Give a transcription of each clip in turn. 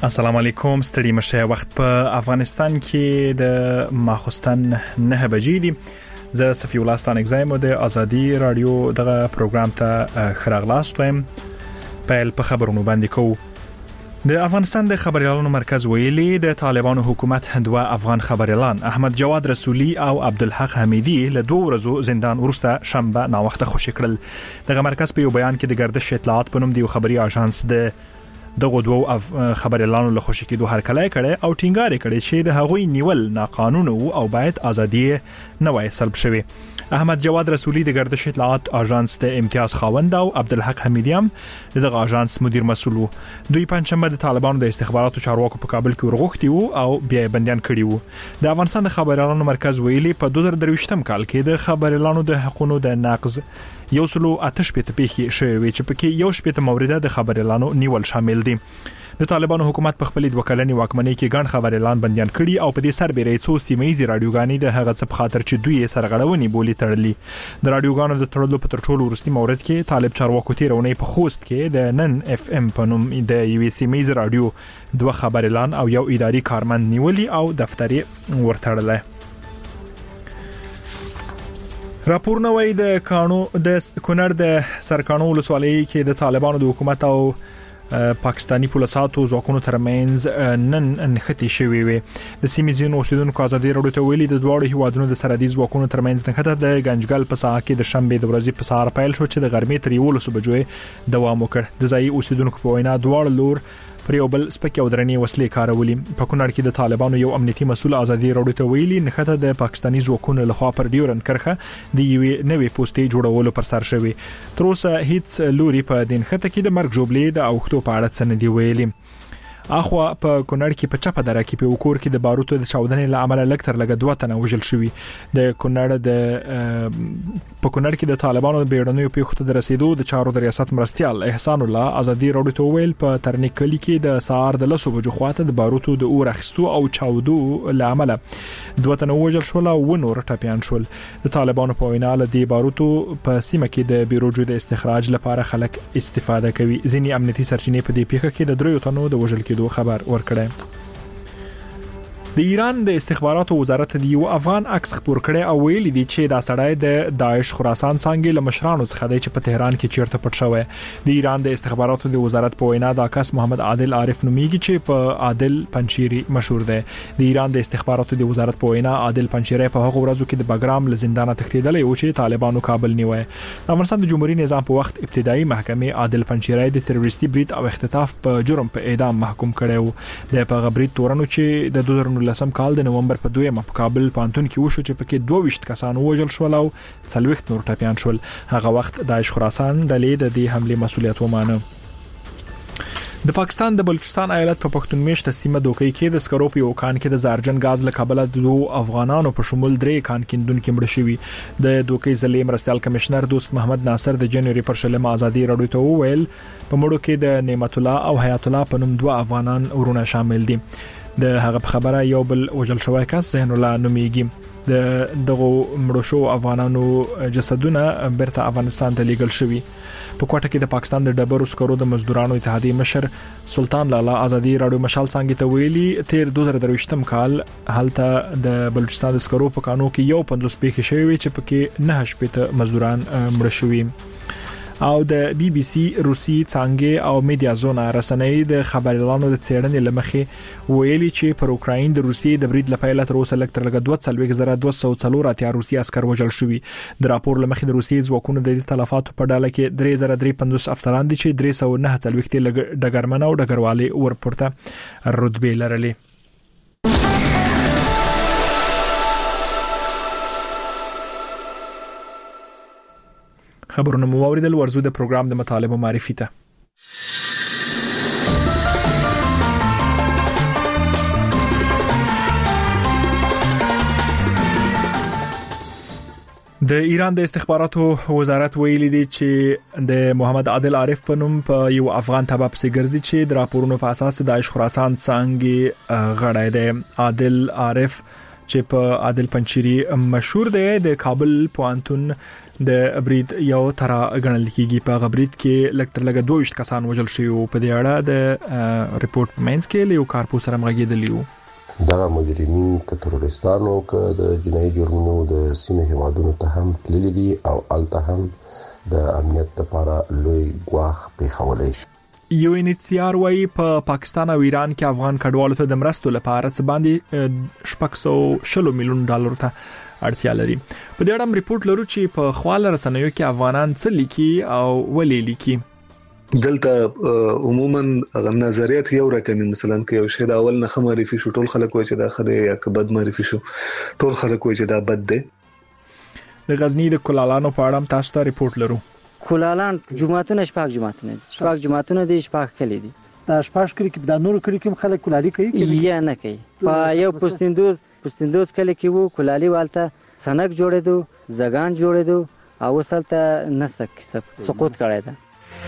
السلام علیکم. ستړي مشه وخت په افغانستان کې د ماخستن 9 بجې دي. زه صفی الله ستانګزایم د ازادي رادیو دغه پروګرام ته خراغلاست وایم. په خبرونو باندې کوو. د افغانستان د خبريالانو مرکز ویلي د طالبانو حکومت دوه افغان خبريالان احمد جواد رسولي او عبدالحق حمیدی له 2 ورځو زندان ورسته شنبه ناوخته خوشی کړل. دغه مرکز په یو بیان کې د گردش اطلاعات په نوم دی خبري اژانس دغه دوه خبريالانو له خوشی کېدو هرکلی کړي او ټینګار کړي چې د هغوی نیول ناقانونه او باید ازادي نه وای سلب شوي. احمد جواد رسولي د گردش اطلاعات اژانس د امتیاز خاوند او عبدالحق حمیدی هم دغه اژانس مدیر مسؤل وو. دوی پنځمه د طالبانو د استخباراتو چارواکو په کابل کې ورغوښتي وو او بیا بنديان کړي وو. د افغانستان د خبريالانو مرکز ویلي په 2023م کال کې د خبريالانو د حقوقو د نقض یو سلو آتش پیته پیخي شوی چې پکې یو شپته مورده د خبريالانو نیول شامل دي. د طالبانو حکومت په خپل دوکلنی واکمنۍ کې ګڼ خبريالان بنديان کړي او په دې سربېره څو سیمایي رادیوګانې د هغه څه خاطر چې دوی سرغړونې بولی تړلې. د رادیوګانو د تړلو په ترټولو ورستي مورد کې طالب چارواکو تیرونې په خوست کې د نن اف ام په نوم د یو سیمایي رادیو 2 خبريالان او یو اداري کارمند نیولي او دفتري ورتړل. راپور نوې د کونړ د سرکانو ولسوالۍ کې د طالبانو د حکومت او پاکستانی پولیساتو ځواکونو ترمنځ نن انختی شوې وي. د سیمې ځینو اوسیدونکو ازادي راډیو ته ویلي د دوه هیوادونو د سرحدي ځواکونو ترمنځ نخته د ګنجګل په ساحه کې د شنبه د ورځې په سهار پیل شو چې د غرمې تر 11 بجو دوام وکړ. د ځای اوسیدونکو په وینا دوه لور پر یو بل سپکې او درنې وسلې کارولې. په کونړ کې د طالبانو یو امنیتي مسول ازادي راډیو ته ویلي نخته د پاکستانی ځواکونو لخوا پر ډیورند کرخه د یوې نوې پوسټې جوړولو پر سر شوی. تر اوسه هیڅ لوري په دین خته کې د مرګ جوړلې د اوختو په اړه څه نه دی ویلي. اخوا په کونړ کې په چپه دره کې په وکور کې د باروتو د چاودنې له امله لکتر لګ 2 تنه وژل شوی. د کونړ په کونړ کې د طالبانو د بیړنیو پیښو ته رسیدو د چارو د ریاست مرستيال احسان الله ازادي راډیو ته ویل په ترنیکلی کې د سهار د 10 بجو خواته د باروتو د اور اخستو او چاودو له امله 2 تنه وژل شول او نور ټاپیان شول. د طالبانو په وینا له دې باروتو په سیمه کې د بیروجو د استخراج لپاره خلک استفاده کوي. ځینی امنیتي سرچینې په دې پیښه کې د 3 تنو د وژل کې خبر ورکړی. د ایران د استخباراتو وزارت د یو افغان عکس خبر کړي او ویلي دي چې دا سړی د داعش خراسان څنګه له مشرانو څخه دی چې په تهران کې چیرته پټ شوی. د ایران د استخباراتو د وزارت په وینا دا کس محمد عادل عارف نومیږي چې په عادل پنچيري مشهور دی. د ایران د استخباراتو د وزارت په وینا عادل پنچيري په هغه ورځو کې د بګرام له زندانه تښتیدلی او چې طالبانو کابل نیوي. د افغانستان د جمهوریت نظام په وخت ابتدایي محکمې عادل پنچيري د تروریستي برید او اختطاف په جرم په اعدام محکوم کړي. د په غبرید تورنو چې د 2019 کال د نومبر په 2 په کابل پانتون کې وشو چې پکې 22 کسان وژل شول او 40 نور ټاپیان شول. هغه وخت داعش خراسان د لید د حمله مسولیت ومانه. د پاکستان د بلوچستان ایالت په پښتون میشته سیمه دوکې کې د سکرو په یو کان کې د زارجن غاز له کابل د 2 افغانانو په شمول 3 کان کیندونکو مړ شوي. د دوکې ضلع مرستيال کمشنر دوست محمد ناصر د جنوري پر شلمه ازادي راډیو ته وویل په مړو کې د نعمت الله او حیات الله په نوم 2 افغانان ورونه شامل دي. د هغه په خبره یو بل وجل شوی کس زهن الله نومیږي. د دغه مړو شو افغانانو جسدونه برته افغانستان ته لیږل شوی. په کوټه کې د پاکستان د ډبرو سکرو د مزدورانو اتحادیې مشر سلطان لالا ازادي راډیو مشال څنګه ته ویلي تیر 2023م کال هلته د بلوچستان د سکرو په کانو کې یو 50 پیښې شوی چې پکې 9 شپته مزدوران مړ شوي. او د بي بي سي روسي څنګه او میډیا زونا رسنۍ د خبريالانو د څېړنې لمخې ویلي چې پر اوکراین د روسي د برید لپاره تر اوسه لکتر لګ 22,240 روسي عسكر وژل شوي. د راپور لمخې د روسي ځواکونو د تلفاتو په ډله کې 3,350 افسران دي چې 349 ډګرمن او ډګروالي ورپورته رتبه لرلې. خبرونه مو اوریدل. ورزو د پروګرام د مطالبه معرفي ته. د ایران د استخباراتو وزارت ویلي دی چې د محمد عادل عارف په نوم په یو افغان تبع پسې ګرځي چې د راپورونو په اساس د داعش خراسان څنګه غړی دی. عادل عارف چې په عادل پنچيري مشهور دی د کابل پوهنتون د برید یو تر غنل کیږي په غبرید کې لکتر لګ 22 کسان وژل شوی په دې اړه د ریپورت مینس کې یو کارپو سره مغیدلیو دا مجرمین ک تروریستانو ک د جنایي جرمونو د سیمه هوادونو ته هم تللی دي او الته هم د امنیت لپاره لوی ګواښ پیښولې یو انیچیار وای په پاکستان او ایران کې افغان کډوالو ته د مرستو لپاره څه باندې 660 میلیون ډالر ته اړتیا لري په دې اړه ریپورت لرو چې په خواله رسنیو کې افغانان څه لیکي او ولې لیکي دلته عموما نظریات یو رقمي مثلا کې یو شی دا اول نه معرفي شو ټول خلک وایي چې دا خدای یا کبد معرفي شو ټول خلک وایي چې دا بد دی د غزنی د کلالانو په اړه تاسو ته ریپورت لرو کلالان جمعهتون شپږ جمعهتون دي شپږ کلی دي دا شپږ کلی کې د نور کلی کې خلک کلالي کوي یا نه کوي په یو پستندوز کلی کې وو کلالي والته سنک جوړېدو زغان جوړېدو او وسلته نسک سقوط کړی ده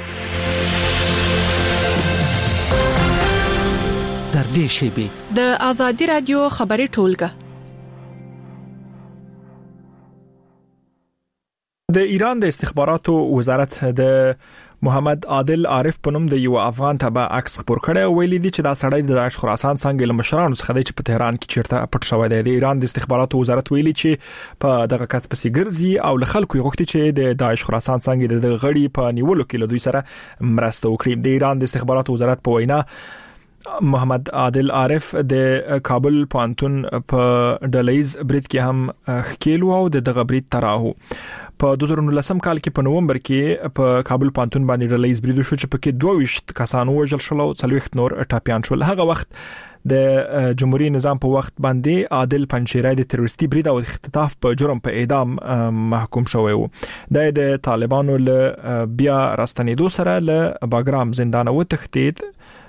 در دې شیبه د ازادي رادیو خبري ټولګه د ایران د استخباراتو وزارت د محمد عادل عارف په نوم د یو افغان تبع عکس خبر کړي ویلي دي چې دا سړی د داعش خراسان څنګه له مشرانو څخه دی چې په تهران کې چیرته پټ شوی دی د ایران د استخباراتو وزارت ویلي چې په دغه کس پسې ګرځي او له خلکو غوښتي چې د داعش خراسان څنګه د غړي په نیولو کې له دوی سره مرسته وکړي د ایران د استخباراتو وزارت په وینا محمد عادل عارف د کابل پوهنتون په ډلېز برید کې هم خکیلو او د دغه برید تراهو په 2019 کال کې په نوومبر کې په کابل پوهنتون باندې ډلېز برید شو چې پکې 22 کسان وژل شول او 40 نور ټاپیان شول هغه وخت د جمهوریت نظام په وخت باندې عادل پنچيري د تروریستي برید او اختطاف په جرم په اعدام محکوم شوی وو د طالبانو له بیا راستنېدو سره له باګرام زندان وتښتید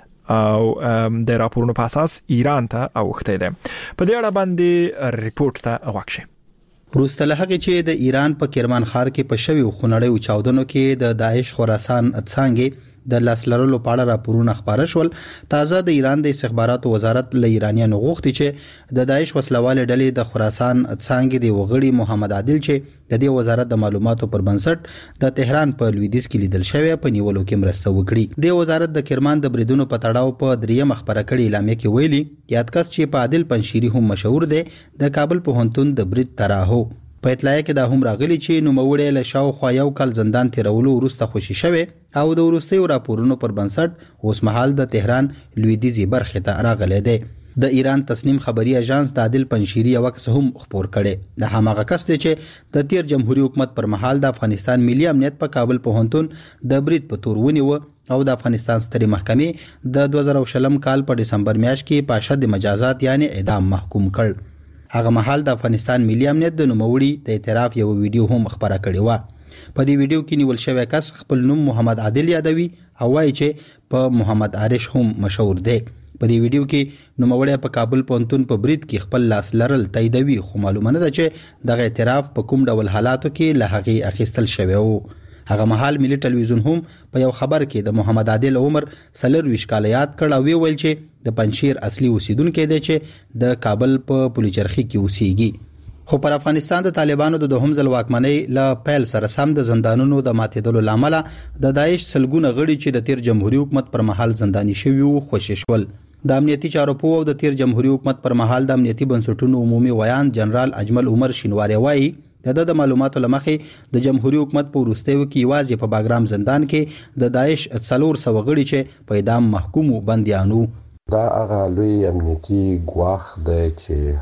او د راپورونو په اساس ایران ته اوخته ده په دې اړه باندې ریپورت ته واکشه وروسته له هغه چې د ایران په کرمان ښار کې په شوی خونړی او چاودنو کې د داعش خراسان څنګه د لاسلرلو په اړه راپورونه خبره شول تازه د ایران د استخباراتو وزارت له ایرانیانو غوښتي چې د داعش وسلواله ډلې د خراسان څنګه د وغړي محمد عادل چې د دې وزارت د معلوماتو پر بنسټ د تهران په لویدیځ کې لیدل شوی په نیولو کې مرسته وکړي د وزارت د کرمان د بریدونو په تړاو په دریم خبره کړي اعلامیه کې ویلي یادکس چې په عادل پنشيري هم مشهور دی د کابل پوهنتون د برید تراهو په اطلاع کې دا هم راغلي چې نوموړی له شاوخوا یو کال زندان تیرولو وروسته خوشي شوی او د وروستي راپورونو پر بنسټ اوس مهال د تهران لویدیځي برخه ته راغلی دی د ایران تسنیم خبري اژانس د عادل پنشيري یو عکس هم خبر کړي د هماغه کس چې د تیر جمهوریت حکومت پر مهال د افغانستان ملي امنیت په کابل پوهنتون د برید په تور ونیو او د افغانستان ستري محکمې د 2020 کال په دسمبر میاشت کې په شد مجازات یعنی اعدام محکوم کړ هغه مهال د افغانستان ملي امنیت د نوموړي د اعتراف یو ویډیو هم خبره کړې و په دې ویډیو کې نیول شوی کس خپل نوم محمد عادل یادوي او وايي چې په محمد عارش هم مشهور دی په دې ویډیو کې نوموړی په کابل پوهنتون په برید کې خپل لاس لرل تاییدوي خو معلومه نه ده چې دغه اعتراف په کوم ډول حالاتو کې له هغې اخیستل شوی وو هغه مهال ملي ټلویزیون هم په یو خبر کې د محمد عادل عمر 24 کال یاد کړ او ویل چې د پنشیر اصلي اوسیدونکو دی چې د کابل په پولیچرخي کې اوسېږي خو پر افغانستان د طالبانو د دوهم ځل واکمنۍ له پیل سره سم د زندانونو د ماتېدلو لامل د داعش سلګونه غړي چې د تیر جمهوریت حکومت پر مهال زنداني شوي وو خوشي شول د امنیتي چارو په او د تیر جمهوریت حکومت پر مهال د امنیتي بنسټونو عمومي ویان جنرال اجمل عمر شینواری وایي د معلوماتو لمخې د جمهوریت حکومت په وروستیو کې یوازې په باګرام زندان کې د داعش 400 غړي چې په اعدام محکوم بنديانو دا هغه لوی امنیتي ګواښ دی چې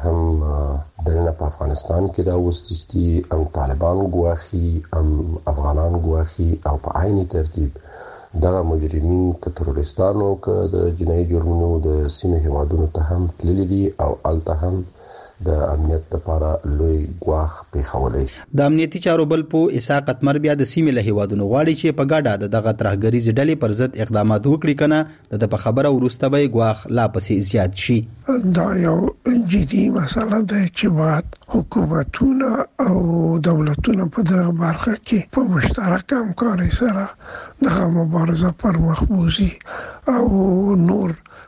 هم دننه په افغانستان کې دا وستستي هم طالبان ګواښي هم افغانان ګواښي او په عین ترتیب دغه مجرمین که تروریستانو که د جنایي جرمونو د سیمه هوادونو ته هم تللی دي او الته هم د امنیت لپاره لوی ګواښ پیښولې د امنیتي چارو بل په اسحاق اتمر بیا د سیمې له هیوادونو غواړي چې په ګډه دغه ترهګریز ډلې پر ضد اقدامات وکړي کنه د په خبره ورسته به ګواښ لا پسې زیات شي دا یو جدي مسله ده چې باید حکومتونه او دولتونه په دغه برخه کې په مشترک همکاري سره دغه مبارزه پر مخ بوزي او نور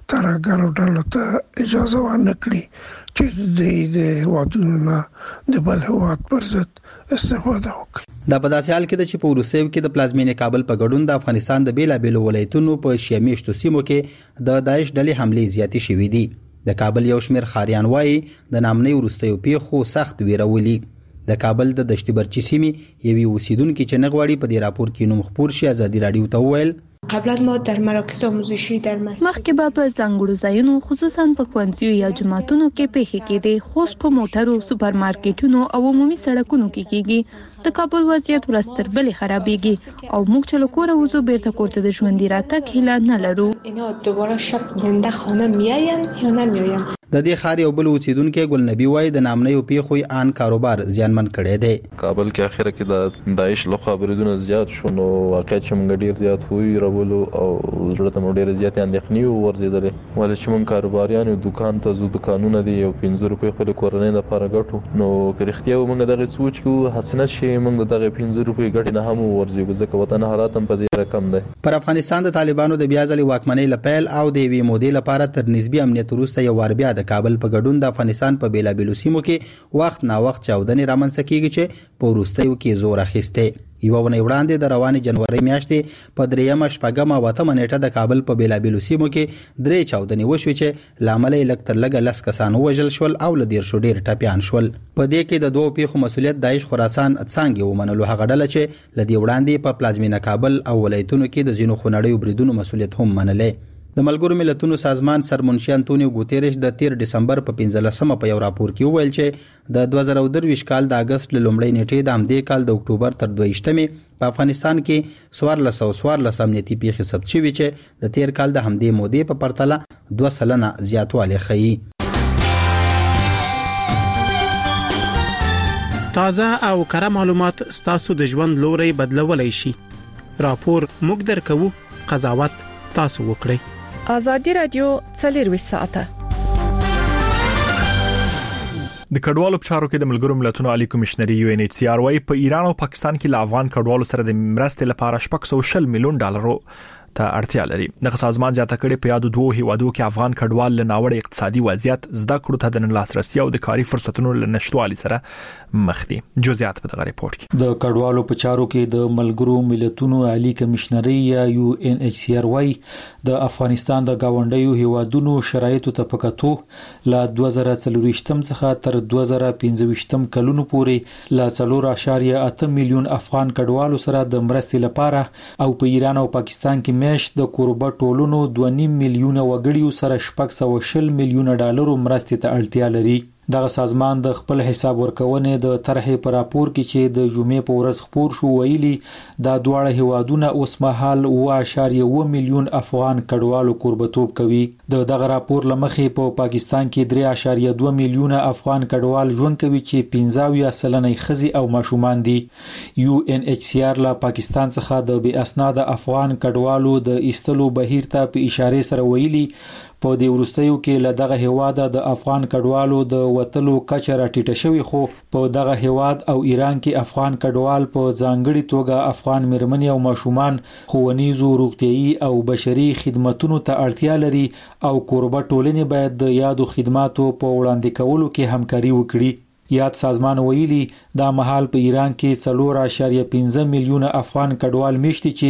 ترهګرو ډلو ته اجازه ورنکړي چې د هیوادونو د بل هیواد پر ضد استفاده وکړي. دا په داسې حال کې د چې په روسیې کې د پلازمینې کابل په ګډون د افغانستان د بیلابېلو ولایتونو په شیمیشتو سیمو کې د داعش ډلې حملې زیاتې شوې دي. د کابل یو شمېر خاریان وایي د نامنۍ وروستیو پیښو سخت ویرولي. د کابل د دشتي برچي سیمې یوې اوسیدونکي چې نه غواړي په دې راپور کې نوم خپور شي ازادي راډیو ته وویل قبلا ما در مراکز آموزشی در مخکې به په ځانګړو ځایونو خصوصا په ښوونځیو یا جوماتونو کې پیښې کېدې، خو په موټرو، سوپرمارکیټونو او عمومي سړکونو کې کېږي. د کابل وضعیت ورځ تر بلې خرابېږي او موږ چې له کوره وځو بیرته کور ته د ژوندي راتګ هیله نه لرو. اینا دوباره شب زنده خانه میاین یا نمیاین. د دې ښار یو بل اوسیدونکو ګل نبی وای د نامنۍ پیښو ان کاروبار زیانمن کړي دی. کابل کې اخره کې د داعش لخوا بریدونه زیات شو نو واقعیت چې موږ ډیر زیات وی راولو او زړه ته موږ ډیر زیات اندېښنې ورزيدلې ولې چې موږ کاروباریان دکان ته زو دکانونه دی یو 15 روپۍ خپل کورنۍ لپاره ګټو نو کریختیا موږ دغه سوچ کو حسنه شي موږ دغه 15 روپۍ ګټ نه هم ورزيږو ځکه وطن حالات هم په دې رقم دی. پر افغانستان د طالبانو د بیا ځلې واکمنۍ لپیل او د وی مودې لپاره تر نسبی امنیت وروسته یو ور بیا د کابل په ګډون د افغانستان په بیلابېلو سیمو کې وخت نا وخت چاودنې رامنځته کیږي چې په وروستیو کې زور اخیسته. یو ونې وړاندې د روانې جنوري میاشتې په 3 شپږم او 8 نیټه د کابل په بیلابېلو سیمو کې 3 چاودنې وشوې چې لامل یې لږ تر لږه 10 کسان وژل شول او ل ډیر شو ډیر ټپيان شول. په دې کې د دوه پیښو مسولیت داعش خراسان څنګه ومنلو هغه ډله چې لدی وړاندې په پلازمینه کابل او ولایتونو کې د زینو خنړیو بریدونو مسولیت هم منلې. د ملګرو ملتونو سازمان سرمنشي انټونیو ګوتيريش د 13 ډسمبر په 15مه په یو راپور کې وویل چې د 2023 کال د اگست لومړۍ نیټې د همدې کال د اکتوبر تر 22مې په افغانستان کې 1414 امنیتي پیښې ثبت شوې چې د 13 کال د همدې مودې په پرتله 2% زیاتوالی ښیي. تازه او کره معلومات ستاسو د ژوند لوري بدلولای شي. راپور موږ درکو، قضاوت تاسو وکړئ. ازادي رادیو 24 ساعته د کډوالو په چارو کې د ملګرو ملتونو عالی کمشنري UNHCR وايي په ایران او پاکستان کې ل افغان کډوالو سره د مرستې لپاره $600 میلیون ته اړتیا لري. دغه سازمان زیاته کړي په یادو دوه هیوادو کې افغان کډوال له ناوړه اقتصادي وضعیت زده کړو ته د لاسرسي او د کاري فرصتونو له نشټوالي سره مخ دي. جزئیات په دغه ریپورت کې. د کډوالو په چارو کې د ملګرو ملتونو عالی کمشنري یا UNHCR وايي د افغانستان د گاونډیو هیوادونو شرایطو ته پکاتو له 2024 څخه تر 2025 کلونو پورې له 4.8 میلیون افغان کډوالو سره د مرستې لپاره او په ایران او پاکستان کې میاشت د کوربه ټولونو 2.5 میلیون وګړیو سره $600 میلیون مرستې ته اړتیا لري. دغه سازمان د خپل حساب ورکونې د طرحې پر راپور کې چې د جمعې په ورځ خپور شو ویلي دا دواړه هیوادونه اوس مهال 1.1 میلیون افغان کډوالو کوربتوب کوي. دغه راپور لمخې په پاکستان کې 3.2 میلیون افغان کډوال ژوند کوي چې 15% ښځې او ماشومان دي. UNHCR له پاکستان څخه د بې اسناد افغان کډوالو د ایستلو بهیر ته په اشاره سره ویلي په دې ورستیو کې له دغه هیواد د افغان کډوالو د وتلو کچه راټیټه شوې خو په دغه هیواد او ایران کې افغان کډوال په ځانګړي توګه افغان مېرمنې او ماشومان ښوونیزو، روغتيایي او بشري خدماتو ته اړتیا لري او کوربه ټولنې باید د یادو خدماتو په وړاندې کولو کې همکاري وکړي. یاد سازمان ویلي دا مهال په ایران کې 4.5 میلیون افغان کډوال میشتي چې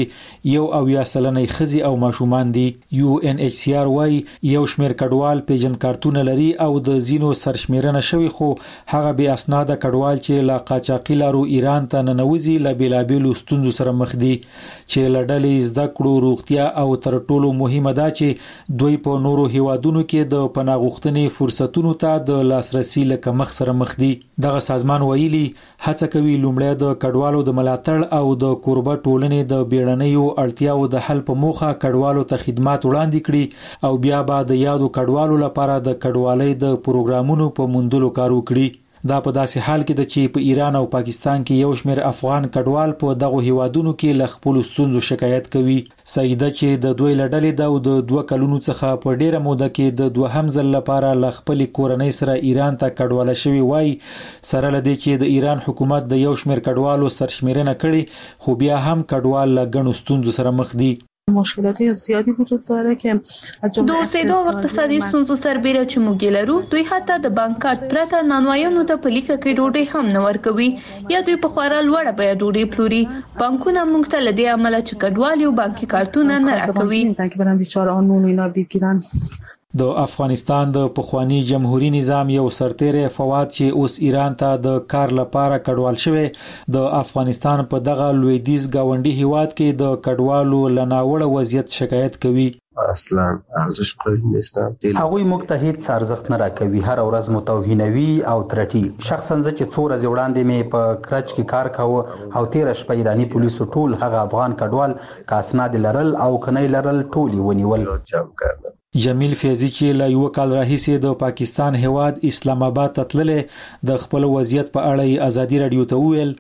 1.8% ښځې او ماشومان دي. UNHCR وايي یو شمېر کډوال پیژن کارتونه لري او د زینو سرشمیرنه شوی خو هغه به اسناد کډوال چې لا قاچاقي لارو ایران ته ننوځي ل بیلابېلو ستونزو سره مخ دي چې لړلې زده کړو، روغتیا او تر ټولو مهمه ده چې دوی په نورو هیوادونو کې د پناه غوښتنې فرصتونو ته د لاسرسي لکه مخ سره مخ دي. دغه سازمان ویلي هڅه کوي لومړی د کډوالو د ملاتړ او د کوربه ټولنې د بیړنیو اړتیاو د حل په موخه کډوالو ته خدمات وړاندې کړي او بیا به د یادو کډوالو لپاره د کډوالۍ د پروګرامونو په موندلو کار وکړي. دا په داسې حال کې د چې په ایران او پاکستان کې یو شمېر افغان کډوال په دغه هیوادونو کې ل خپل ستونزو شکایت کوي. سیده چې د دوی لړلې د 2 کلونو څخه په ډیره موده کې د دوهم ځل لپاره ل خپل کورنۍ سره ایران ته کډواله شوی وای سره لدی چې د ایران حکومت د یو شمېر کډوالو سرشمیرنه کړي خو بیا هم کډوال ل غنو ستونزو سره مخ دي. مشکلات زیادی وجود داره که از جمله اوسېدو او اقتصادي ستونزو سربېره چې موږ لرو دوی حتی د بانک کارت پرته نانوایانو ته په لیکه کې ډوډۍ هم نه ورکوي یا دوی په خورا لوړه بیه ډوډۍ پلوري. بانکونه موږ ته له دې امله چې کډوال یو بانکي کارتونه نه راکوي که برن بیچاره آنون اینا بگیرن. د افغانستان د پخوانی جمهوریت نظام یو سرتیری فواد چې اوس ایران ته د کار لپاره کډوال شوی د افغانستان په دغه لویدیز گاونډي هیواد کې د کډوالو لناوړه وضعیت شکایت کوي. اصلا ارزش قائل نیستم. هغوی موږ ته هیڅ ارزښت نه راکوي، هر ورځ متوهینوي او ترټي. شخصا زه چې 4 ورځې وړاندې مې په کرچ کې کار کاوه او 13 شپه ایرانی پولیسو ټول هغه افغان کډوال کاسناد لرل او کني لرل ټول ونیول. جمیل فیضی چې له یو کال راهیسې د پاکستان هیواد اسلام آباد ته تللې د خپل وضعیت په اړه ازادي رادیو ته وویل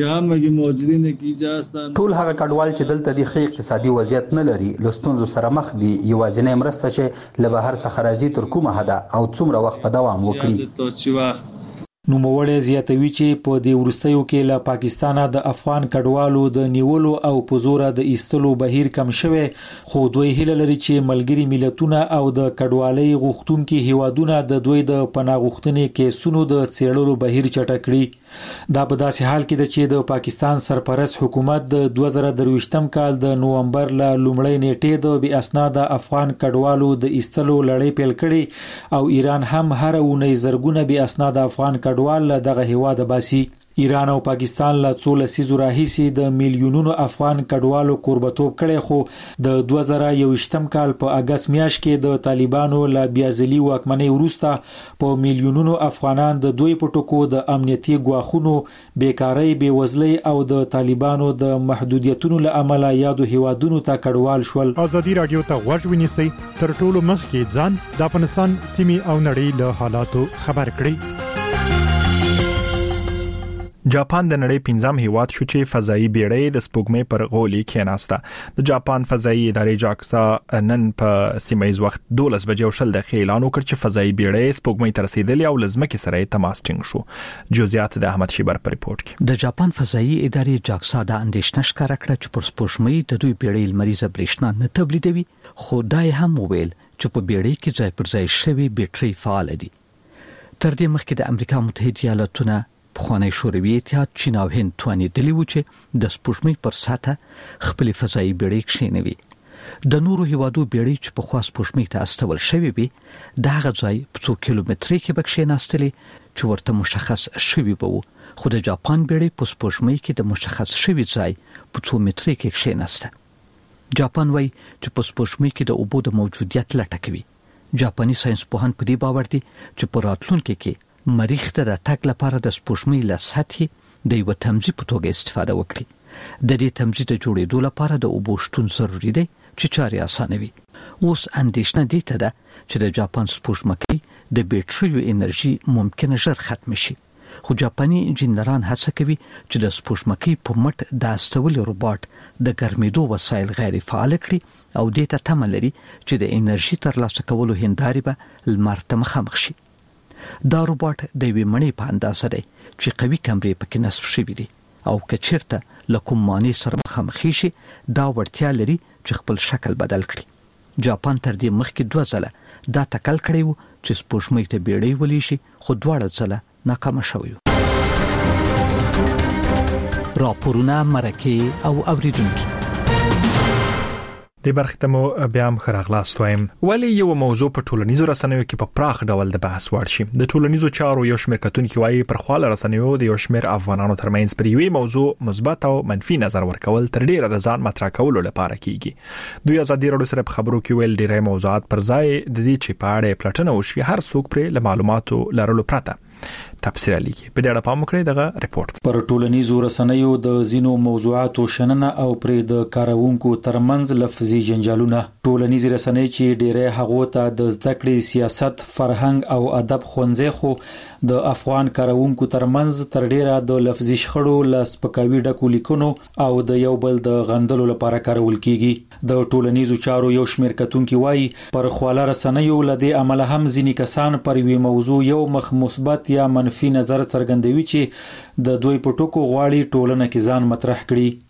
ټول هغه کډوال چې دلته د خې اقتصادي وضعیت نه لري لستونزو سره مخ دي، یوازینۍ مرسته چې له بهر څخه راځي تر کومه حده او څومره وخت په دوام وکړي. نوموړی زیاتوي چې په دې وروستیو کې له پاکستانه د افغان کډوالو د نیولو او په زوره د ایستلو بهیر کم شوی، خو دوی هیله لري چې ملګري ملتونه او د کډوالۍ غوښتونکو هیوادونه د دوی د پناه غوښتنې کیسونو د څېړلو بهیر چټک کړي. دا په داسې حال کې ده چې د پاکستان سرپرست حکومت د 2023م کال د نومبر له لومړۍ نیټې د بې اسناده افغان کډوالو د ایستلو لړۍ پیل کړي او ایران هم هر اونۍ زرګونه بې اسناده افغان کډوال له دغه هیواد باسي. ایران او پاکستان له څو لسیزو راهیسې د میلیونونو افغان کډوالو کوربتوب کړي، خو د 2021م کال په اگست میاشت کې د طالبانو له بیازلي واکمنۍ وروسته په میلیونونو افغانان د دوی په ټکو د امنیتي ګواښونو، بیکارۍ، بیوزلۍ او د طالبانو د محدودیتونو له امله یادو هیوادونو ته کډوال شول. ازادي رادیو ته غوږ ونیسئ، تر ټولو مخکې ځان د افغانستان سیمې او نړۍ له حالاتو خبر کړئ. جاپان د نړۍ 5م هیواد شو چې فضائي بیړۍ د سپوږمۍ پر غولي کېناسته. د جاپان فضائي ادارې جاکسا نن په سیمایي وخت 12 بجې او 10 دقیقې اعلان وکړ چې فضائي بیړۍ سپوږمۍ ته رسیدلې او لزمکه سره تماس ټینګ شو. جزئیات د احمد شیبر په ریپورت کې. د جاپان فضائي ادارې جاکسا د اندېښنه ښکاره کړه چې پر سپوږمۍ د دوی بیړۍ لمریزه برېښنا نه تولیدوي، خو دا هم وویل چې په بیړۍ کې ځای پر ځای شوی بیټرۍ فعال دي. تر دې مخکې د امریکا متحده ایالاتونو پخوانی شوروي اتحاد، چین او هند توانیدلی و چې د سپوږمۍ پر سطح خپل فضائي بیړۍ کښینوي. د نورو هیوادو بیړۍ چې په خاص سپوږمۍ ته استول شوی وي د هغه ځای په 2 کیلومتري کې بکښیناستلې چې ورته مشخص شوی وو، خو د جاپان بیړۍ په سپوږمۍ کې د مشخص شوی ځای په 2 متري کې کښیناسته. جاپان وایي چې په سپوږمۍ کې د اوبو د موجودیت لټه کوي. جاپاني ساينسپوهان په دې باور دي چې په راتلونکي کې مریخ ته د تګ لپاره د سپوږمۍ له سطحې د یو تمځي په توګه استفاده وکړي. د دې تمځي د جوړېدو لپاره د اوبو شتون ضروری دی چې چارې اسانوي. اوس اندېښنه دي ته ده چې د جاپان سپوږمکۍ د بیټریو انرژي ممکنه ژر ختم شي، خو جاپاني انجنیران هڅه کوي چې د سپوږمکۍ په مټ د استولو روباټ د ګرمېدو وسایل غیر فعال کړي او دې ته تمه لري چې د انرژي ترلاسه کولو هندارې به لمر ته مخامخ شي. دا روباټ د یوې مڼې په اندازه دی چې قوي کمرې پکې نصب شوي دي او که چیرته له کوم مانع سره مخامخ شي دا وړتیا لري چې خپل شکل بدل کړي. جاپان تر دې مخکې 2 ځله دا تکل کړی و چې سپوږمۍ ته بیړۍ ولیږي، خو 2 ځله ناکام شوی. راپورونه، مرکه او اوریدونکو د برختمو بیا هم خراغلاست وایم. ولی یو موضوع په ټولنیزو رسنیو کې په پراخ ډول د بحث وړ شي. د ټولنیزو چارو یو شمېر کتونکو وايي پر خواله رسنیو د یو شمېر افغانانو ترمنځ پر یوې موضوع مثبت او منفي نظر ورکول تر ډیره د ځان مطرح کولو لپاره کیږي. دوی ازادي رادیو سره په خبرو کې ویل ډیری موضوعات پر ځای د دې چې په اړه پلټنه وشي هر څوک پر معلوماتو لرلو پرته تفسیر لیکي. په دې اړه پام وکړئ دغه ریپورت. پر ټولنیزو رسنیو د زینو موضوعاتو شننه او پر د کارونکو ترمنځ لفظي جنجالونه. ټولنیزي رسنۍ چې ډیره هغه ته د زده کړې، سیاست، فرهنګ او ادب خونځي، خو د افغان کارونکو ترمنځ تر ډیره د لفظي شخړو، لاسپکاوي ډکو لیکونو او د یو بل د غندلو لپاره کارول کیږي. د ټولنیزو چارو یو شمېر کتونکو وايي پر خواله رسنیو لدی عمل هم ځینی کسان پر وی موضوع یو مخ مثبت یا منفي نظر څرګندوي چې د دوی په ټکو غواړي ټولنه کې ځان مطرح کړي.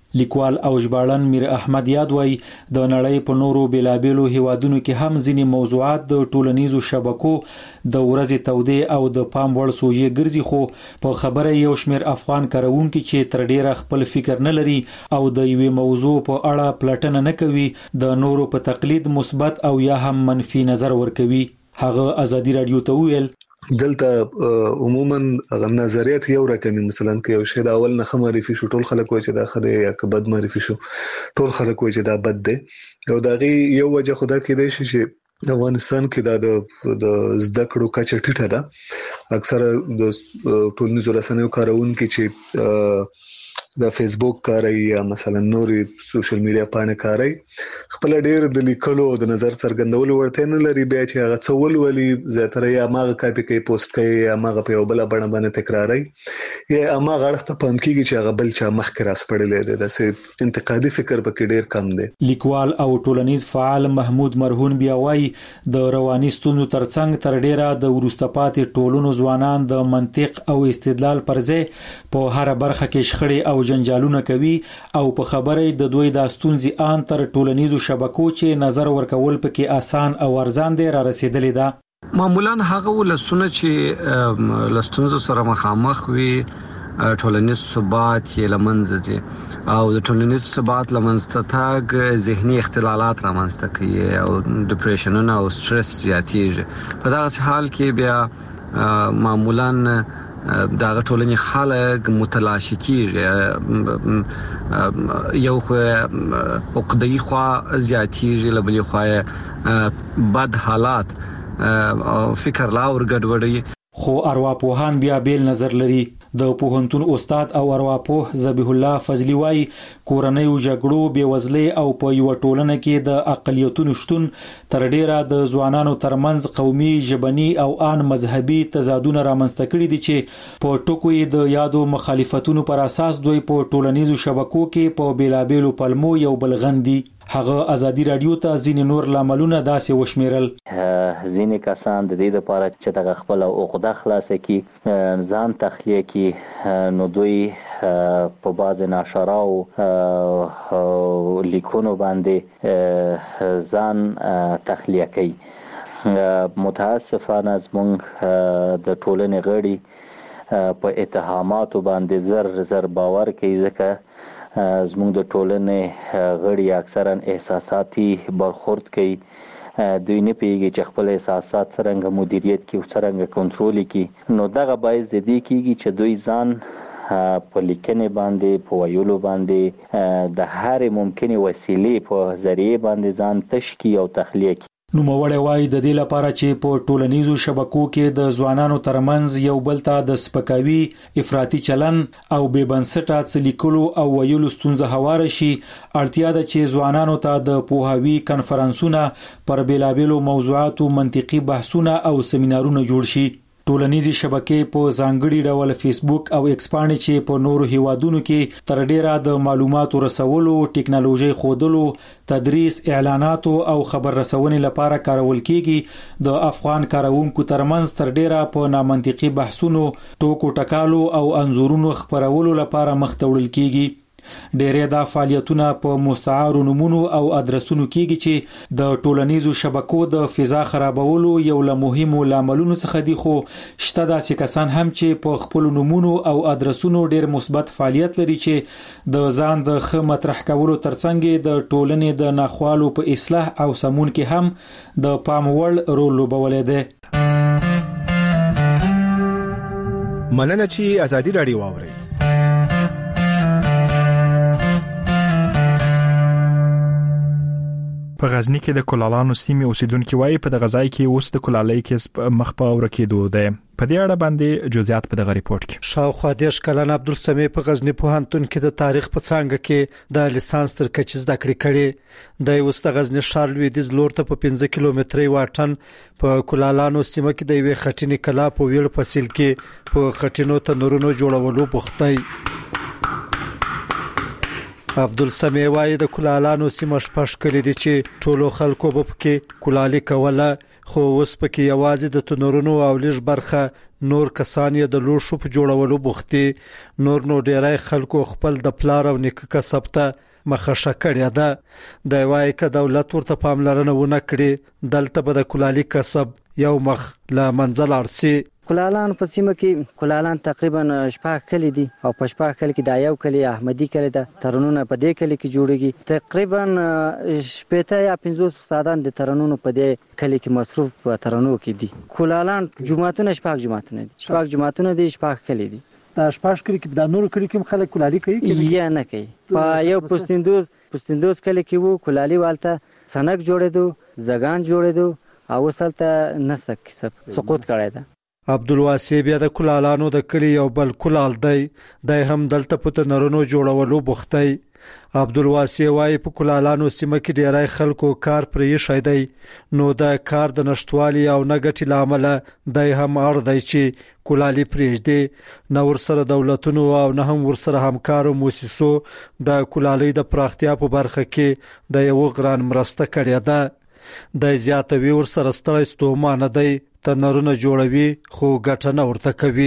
لیکوال او ژباړن میر احمد یاد وای د نړۍ په نورو بیلابیلو هیوادونو کې هم ځینې موضوعات د ټولنیزو شبکو د ورځې تودې او د پام وړ سوژې ګرځي، خو په خبره یو شمیر افغان کارونکي چې تر ډیره خپل فکر نه لري او د یوې موضوع په اړه پلټنه نه کوي، د نورو په تقلید مثبت او یا هم منفي نظر ورکوي. هغه ازادي رادیو ته ویل دلته عموما غو نظریات یو رقمي، مثلا که یو شی د اول نه معرفي شو ټول خلک وایي چې دا خدای یا که بد معرفي شو ټول خلک وایي چې دا بد دی. او دا غي یو وجه خدا کې دی چې د افغانستان کې د زده کړو کچه ټیټه ده. اکثره د ټولنیزو رسنیو کارونکو چې د فیسبوک کاروي یا مثلا نورې سوشل میډیا باندې کاروي خپل ډېر د لیکلو او د نظر څرګندولو ورته نه لري، بیا چې هغه څول ولي زیاتره یا ماغه کاپی کوي پوسټ کوي یا ماغه په یو بل باندې تکراري یا ماغه اړخ ته پام کیږي چې هغه بل چا مخکې راس پړلې ده. د انتقادي فکر پکې ډېر کم دی. لیکوال او ټولنیز فعال محمود مرهون بیا وایي د رواني ستونزو ترڅنګ تر ډیره د ورسته پاتې ټولنو ځوانان د منطق او استدلال پر ځای په هر برخه کې شخړې او جنجالونه کوي او په خبره د دوی د ستونزې ان تر ټولنیزو شبکو چې نظر ورکول پکې آسان او ارزان دی را رسیدلې ده. معمولا هغه ولسونه چې لستونزو سره مخامخ وي ټولنیز ثبات یې لمنځه دي او د ټولنیز ثبات لمنځه تاګ ذهني اختلالات رامنځته کوي او ډیپریشن او سټرس زیاتېږي. په دغه حال کې بیا معمولا داغه ټولنې خلک متلاشي کیږي، یو خو عقدی خو زیاتېږي، لبلې خو بد حالات او فکر لا ورګډوډي. خو ارواپوهان بیا بیل نظر لري. د پوهنتون استاد او ارواپوه ذبیح الله فضلی وای کورنۍ جګړو، بېوزلۍ او په یو ټولنه کې د اقلیتونو شتون تر ډیره د ځوانانو ترمنځ قومي، ژبني او ان مذهبي تضادونه رامنځته کړي دي چې په ټکو یې د یادو مخالفتونو پر اساس دوی په ټولنیزو شبکو کې په بیلابېلو پلمو یو بل غندي. هغه ازادي رادیو ته ځینې نور لاملونه داسې وشمیرل. ځینې کسان د دې لپاره چې د خپل عقده خلاصه کی ځان تخلیه کی، نو دوی په باز ناشراو لیکونو باندې ځان تخلیه کوي. متاسفانه زمونږ د ټولنې غړي په اتهاماتو باندې زر باور کوي، ځکه زموږ د ټولنې غړي اکثرا احساساتي برخورد کوي. دوی نه پیږي چې خپل احساسات څنګه مدیریت کوي او څنګه کنټرول کوي. نو دغه باعث د دې کیږي چې دوی ځان په لیکنې باندې، په ویلو باندې د هر ممکنه وسیلې په ذریعہ باندې ځان تشکی او تخلیه کوي. نوموړی وایي د دې لپاره چې په ټولنیزو شبکو کې د ځوانانو ترمنځ یو بل ته د سپکاوي، افراطي چلن او بې بنسټه څه لیکلو او ویلو ستونزه هواره شي، اړتیا ده چې ځوانانو ته د پوهاوي کنفرانسونه پر بیلابېلو موضوعاتو منطقي بحثونه او سیمینارونه جوړ شي. ټولنیزې شبکې په ځانګړي ډول فیسبوک او ایکس باندې چې په نورو هیوادونو کې تر ډیره د معلوماتو رسولو، ټکنالوژي خودلو، تدریس، اعلاناتو او خبر رسونې لپاره کارول کیږي، د افغان کارونکو ترمنځ تر ډیره په نامنطقي بحثونو، ټوکو ټکالو او انزورونو خبرولو لپاره مخ ته وړل کیږي. ډېری دا فعالیتونه په مستعارو نومونو او ادرسونو کېږي چې د ټولنیزو شبکو د فضا خرابولو یو له مهمو لاملونو څخه دي. خو شته داسې کسان هم چې په خپل نومونو او ادرسونو ډېر مثبت فعالیت لري چې د ځان د ښه مطرح کولو ترڅنګ د ټولنې د ناخوالو په اصلاح او سمون کې هم د پام وړ رول لوبولی دی. مننه چې ازادي رادیو واورئ. په غزنی کې د کلالانو سیمې اوسیدونکو وایي په د غزای کې اوس د کلالۍ کې مخ په ورکېدو ده. په دې اړه باندې جزئیات په دغه ریپورت کې. شاوخوا 10 کلن عبدالسمی په غزنی پوهنتون کې د تاریخ په څانګه کې د لیسانس تر کچې زده کړې کړې. د وسط غزنی ښار لویدیځ لور ته په 15 کیلومتري واټن په کلالانو سیمه کې د یوې خټینې کلا په ویل فصیل کې په خټینو تنورونو جوړولو بوختای. عبدالسمی وایي د کلالانو سیمه شپږ کلی دي چې ټولو خلکو په کې کلالي کوله، خو اوس پکې یوازې د تنورونو او لږ برخه نور کسان یې د لوښو په جوړولو بوختي. نور نو ډیری خلکو خپل د پلار او نیکه کسب ته مخه کړې ده. د وای ک دولت ورته پاملرنه ونه کړي دلته به د کلالي کسب یو مخ لا منزل ارسي. کلالان په سیمه کې کلالان تقریبا شپږ کلی دي او په شپږ کلی کې دا یو کلی احمدي کلی ده. ترنونه په دې کلی کې جوړيږي. تقریبا شپته یا 50 استادان د ترنونو په دې کلی کې مصروف په ترنو کې دي. کلالان جمعهتون شپږ جمعهتون دي. شپږ جمعهتون دي شپږ کلی دي. دا شپږ کلی کې د نور کلی کې خلک کلالي کوي یا نه کوي. په یو پستندوز کلی کې وو کلالي والته سنک جوړېدو زغان جوړېدو او وسلته نسک کسب سقوط کړی ده. عبدالواسع بیا د کلالانو د کلی یو بل کلال دی. د هم دلته په تنورونو جوړولو بوختی. عبدالواسع وايي په کلالانو سیمه کې ډیری خلکو کار پرې شي دی. نو د کار د نشټوالي او نګټي لامل د هم اړ دی چې کلالي پرېږدي. نو ورسره دولتونو او نه هم ورسره همکارو موسسو د کلالي د پراختیا په برخه کې د یو غران مرسته کړې ده. د زیاتوي ورسره ستړی ستومانه دی. تنورونه جوړوي خو ګټه نه ورته کوي.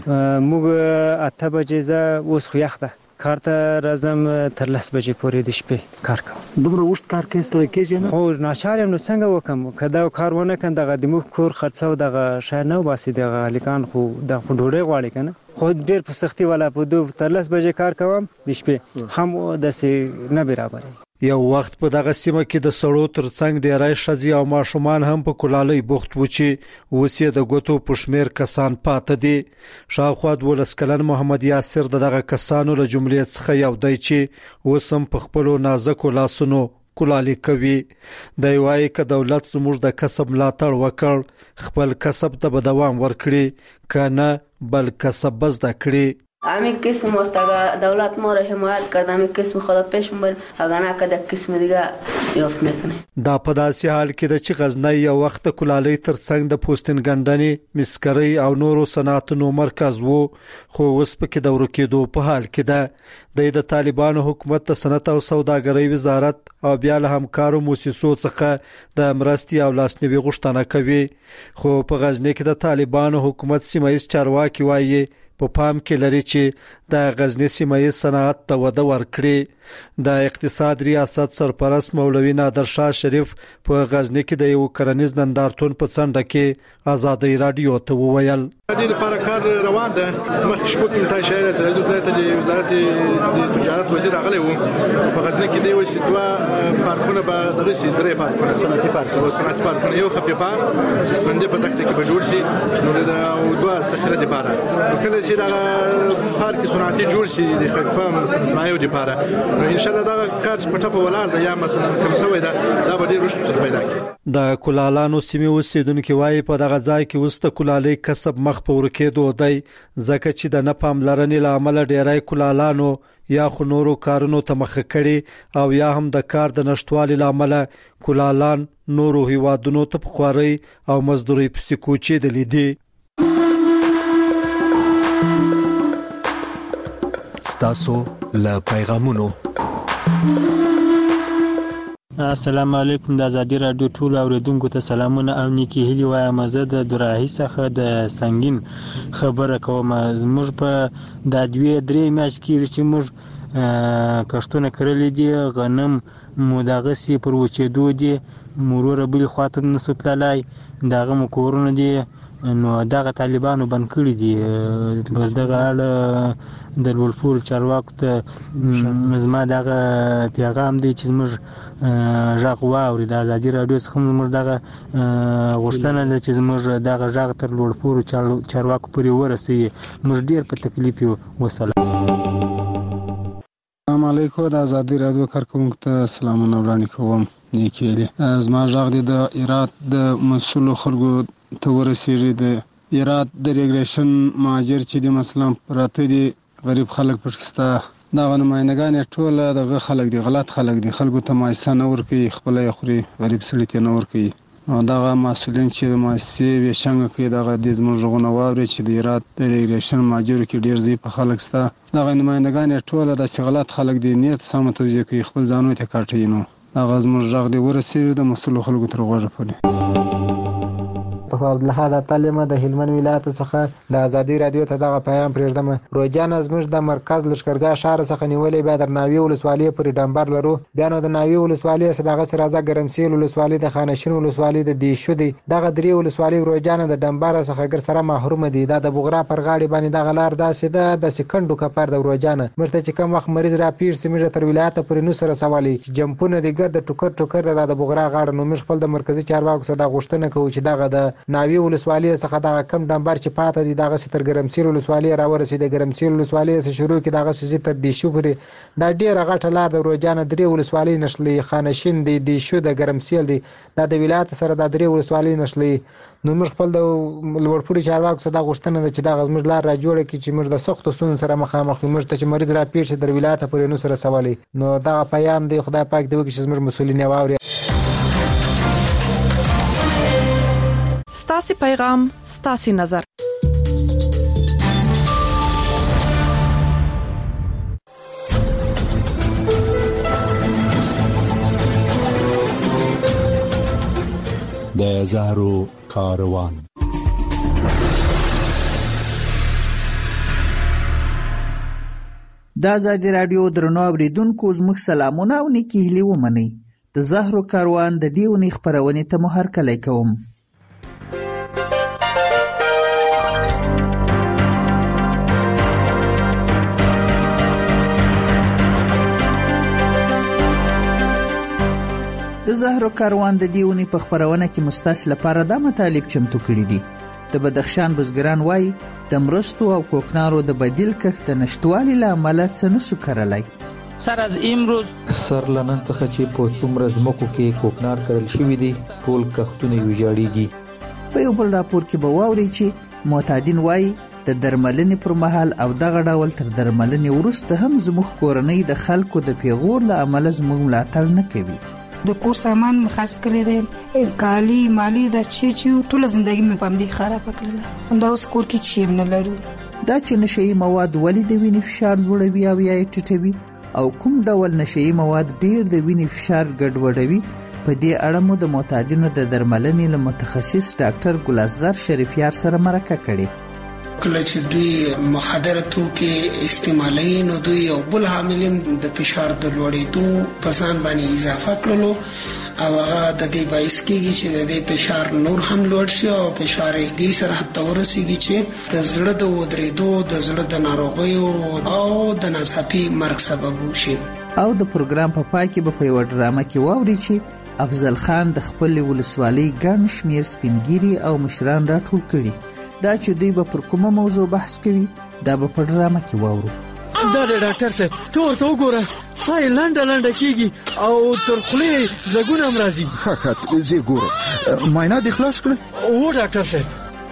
موږ 8 بجې ز اوس خو یخته کار ته راځم تر 10 بجې پورې د شپې کار کوم. دومره وخت کار کوي ستړی کېږي نه؟ خو ناشار یم نو څنګه وکم کدا کار ونه کند دغه د موږ کور خرڅو دغه شای نه واسي دغه لیکان خو د ډوډۍ غواړي کنه. خو ډېر په سختي والا په دو تر 10 بجې کار کوم د شپې هم د سي نه برابر. یو وخت په دغه سیمه کې د سړو ترڅنګ ډیری ښځې او ماشومان هم په کلالۍ بوخت و چې اوس یې د ګوتو په شمیر کسان پاتې دي. شاوخوا 12 کلن محمد یاسر دغه کسانو له جملې څخه یو دی چې اوس هم په خپل نازکو لاسونو کلالي کوي. د وای ک دولت زموږ د کسب ملاتړ وکړ خپل کسب ته به دوام ورکړي کنه بل کسب بز د کړي. همین قسم مستقا دولت ما را حمایت کرد. همین قسم خدا پیش میبر اگر نه کده قسم دیگه یافت میکنه. دا په داسې حال کې د چې غزنی یو وخت کلالۍ ترڅنګ د پوستین ګندنې مسکرۍ او نورو صنعتونو مرکز وو خو اوس پکې د ورکېدو په حال کې ده. د طالبانو حکومت د صنعت او سوداګرۍ وزارت او بیا له همکارو موسسو څخه د مرستي او لاسنیوي غوښتنه کوي. خو په غزنی کې د طالبانو حکومت سیمایي چارواکي وایي په پام کې لري چې د غزنی سیمایي صنعت ته وده ورکړي. د اقتصاد ریاست سرپرست مولوی نادر شاه شریف په غزنی کې د یو کرنیز نندارتون په څنډه کې آزادۍ رادیو ته وویل د دې لپاره کار روان ده. مخکې شپږ کمټای شهر سره د وزارت تجارت وزیر راغلی وو په غزنی کې دی و چې دوه پارکونه به دغه سي درې پارکونه صنعتي پارکونه یو خپې پارک سسپندې په تخته کې به جوړ شي نو د دوه سخره د پاره کله چې دا پارک صنعتي جوړ شي د خپې صنایعو د پاره نو ان شاء الله دا کار په ټاپه ولر دی یا مثلا کوم څه وای دا به ډیر رشد سره پیدا کی. د کلالانو سیمې اوسیدونکو وايي په دغه ځای کې وسته کلالۍ کسب مخ په ورکېدو دی ځکه چې د نه پاملرنې لامل ډیری کلالانو یا خو نورو کارونو ته مخ کړي او یا هم د کار د نشټوالي لامل کلالان نورو هیوادونو ته په خواري او مزدوري په سکوچې د لیدي. ستاسو له پیغامونو. السلام علیکم. د ازادي رادیو ټول اوریدونکو ته سلامونه او نیکی هیلی وایم. زه د دراهي څخه د سنگین خبره کوم. موږ په د 2-3 میاشتې کې چې موږ کښتونه کړلې دي غنم مدغه سي پر وچېدو دي مرور بل خاطر نسو تلای دغه مکورونه دي نو دغه طالبانو بند کړی دي. بس دغه اړه د ولفور چارواکو ته زما دغه پیغام دی چې موږ ژغ واوري د ازادي رادیو څخه موږ دغه غوښتنه ده چې موږ دغه ژغ تر ولفور چارواکو پورې ورسوي. موږ ډیر په تکلیف یو. وسلام. السلام علیکم. د ازادي رادیو کارکونکو ته سلامونه وړاندې کوم. نیکیلی زما ژغ دی د ایرات د مسؤلو خلکو ته ورسیږي. د ایرات د ریګریشن ماجر چې د مثلا پراته دي غریب خلک پښکستا دا نمائندگان ټول دغه خلک دي غلط خلک دي خلکو ته مایسه نه ورکي خپل خوري غریب سړی ته نه ورکي. دغه مسؤلین چې مؤسسې وشنګ کې دغه د زموږ غووري چې د ایرات د ریګریشن ماجر کې ډیر زی په خلک ستا دغه نمائندگان ټول د غلط خلک دي نیت سم توجیه کوي خپل ځانو ته کاټي. نو دغه زموږ ژغ دی ورسیږي د مسؤل خلکو تر غوږه پورې. مصطفی عبدالله د تعلیم د هلمند ولایت څخه د ازادي رادیو ته دغه پیغام پرېږدم. روجان زموږ د مرکز لشکرګاه شهر څخه نیولې بیا د ناوی ولسوالۍ پورې ډمبر لرو. بیا نو د ناوی ولسوالۍ سره دغه سره راځه ګرمسیل ولسوالۍ د خانشین ولسوالۍ د دیشو دی. دغه درې ولسوالۍ روجان د ډمبر څخه ګر سره محروم دي. دا د بغرا پر غاړې باندې دغه لار داسې د سکندو کپر د روجان مرته چې کوم وخت مریض را پیر سیمه تر ولایت پورې نو سره سوالي جمپونه د ګرد ټوکر د بغرا غاړه نو مش خپل د مرکزی چارواکو سره د غوښتنه کوي چې دغه د ناوی ولسوالۍ څخه دغه کم ډمبر چې پاتې دي دغه ستر ګرمسیل ولسوالۍ را ورسېد. ګرمسیل ولسوالۍ څخه شروع کی دغه سې تر دیشو پورې دا ډیره غټه لار د روجان درې ولسوالۍ نشلې خانشین دی دیشو د ګرمسیل دی د ولایت سره د درې ولسوالۍ نشلې. نو موږ خپل د لوړپوړي چارواکو سره د غوښتنه ده چې دا غزمر لار را جوړه کړي چې موږ د سختو ستونزو سره مخامخ یو. موږ ته چې مریض را پیر شي د ولایت پورې نو سره سوالي نو دا پیغام دی خدای پاک دې وکړي چې موږ مسؤلین واوري. ستاسو پیغام ستاسو نظر. د زهرو کاروان. د آزادي رادیو درنو اوریدونکو زموږ سلامونه او نیکی هیلې ومنئ. د زهرو کاروان د دې ونې خپرونې ته مو هرکلی کوم. د زهرو کاروان د دې ونې په خپرونه کې مستاسو لپاره دا مطالب چمتو کړي دي. د بدخشان بزګران وایي د مرستو او کوکنارو د بدیل کښت د نشټوالي له امله څه نسو کرلی. سر از امروز سر لنن څخه چې په څومره ځمکو کې کوکنار کرل شوي دي ټول کښتونه ویجاړیږي. په یو بل راپور کې به واورئ چې معتادین وایي د درملنې پر مهال او دغه ډول تر درملنې وروسته هم زموږ کورنۍ د خلکو د پیغور له امله زموږ ملاتړ نه کوي. د کور سامان مخرج کړی دی کالی مالی د چې ټول ژوندۍ مې پام دي خراب کړل هم دا اوس کور کې چیم نه لرو. دا چې نشئی مواد ولې د وینې فشار لوړوي او یا ټیټوي او کوم ډول نشئی مواد ډیر د وینې فشار ګډوډوي په دې اړه مو د معتادینو د درملنې له متخصص ډاکټر ګل اصغر شریفیار سره مرکه کړې. کله چې دوی مخدره توکي استعمالوي نو دوی یو بل عاملین د فشار د لوړېدو په ځان باندې اضافه کړلو او هغه د دې باعث کېږي چې د دې فشار نور هم لوړ شي او فشار دې سره حتی ورسیږي چې د زړه د ودرېدو د زړه د ناروغیو او د ناڅاپي مرګ سبب وشي. او د پروګرام په پای کې به په یو ډرامه کې واوري چې افضل خان د خپل ولسوالۍ ګڼ شمیر سپینګیري او مشران راټول کړي. دا چې دوی به پر کومه موضوع بحث کوي دا به په ډرامه کې واورو. دا د ډاکټر صاحب ته ورته وګوره سای لنډه کېږي او تر خولې زګونه هم راځي. ښه زه ګورم معاینه دې خلاص کړه؟ او ډاکټر صاحب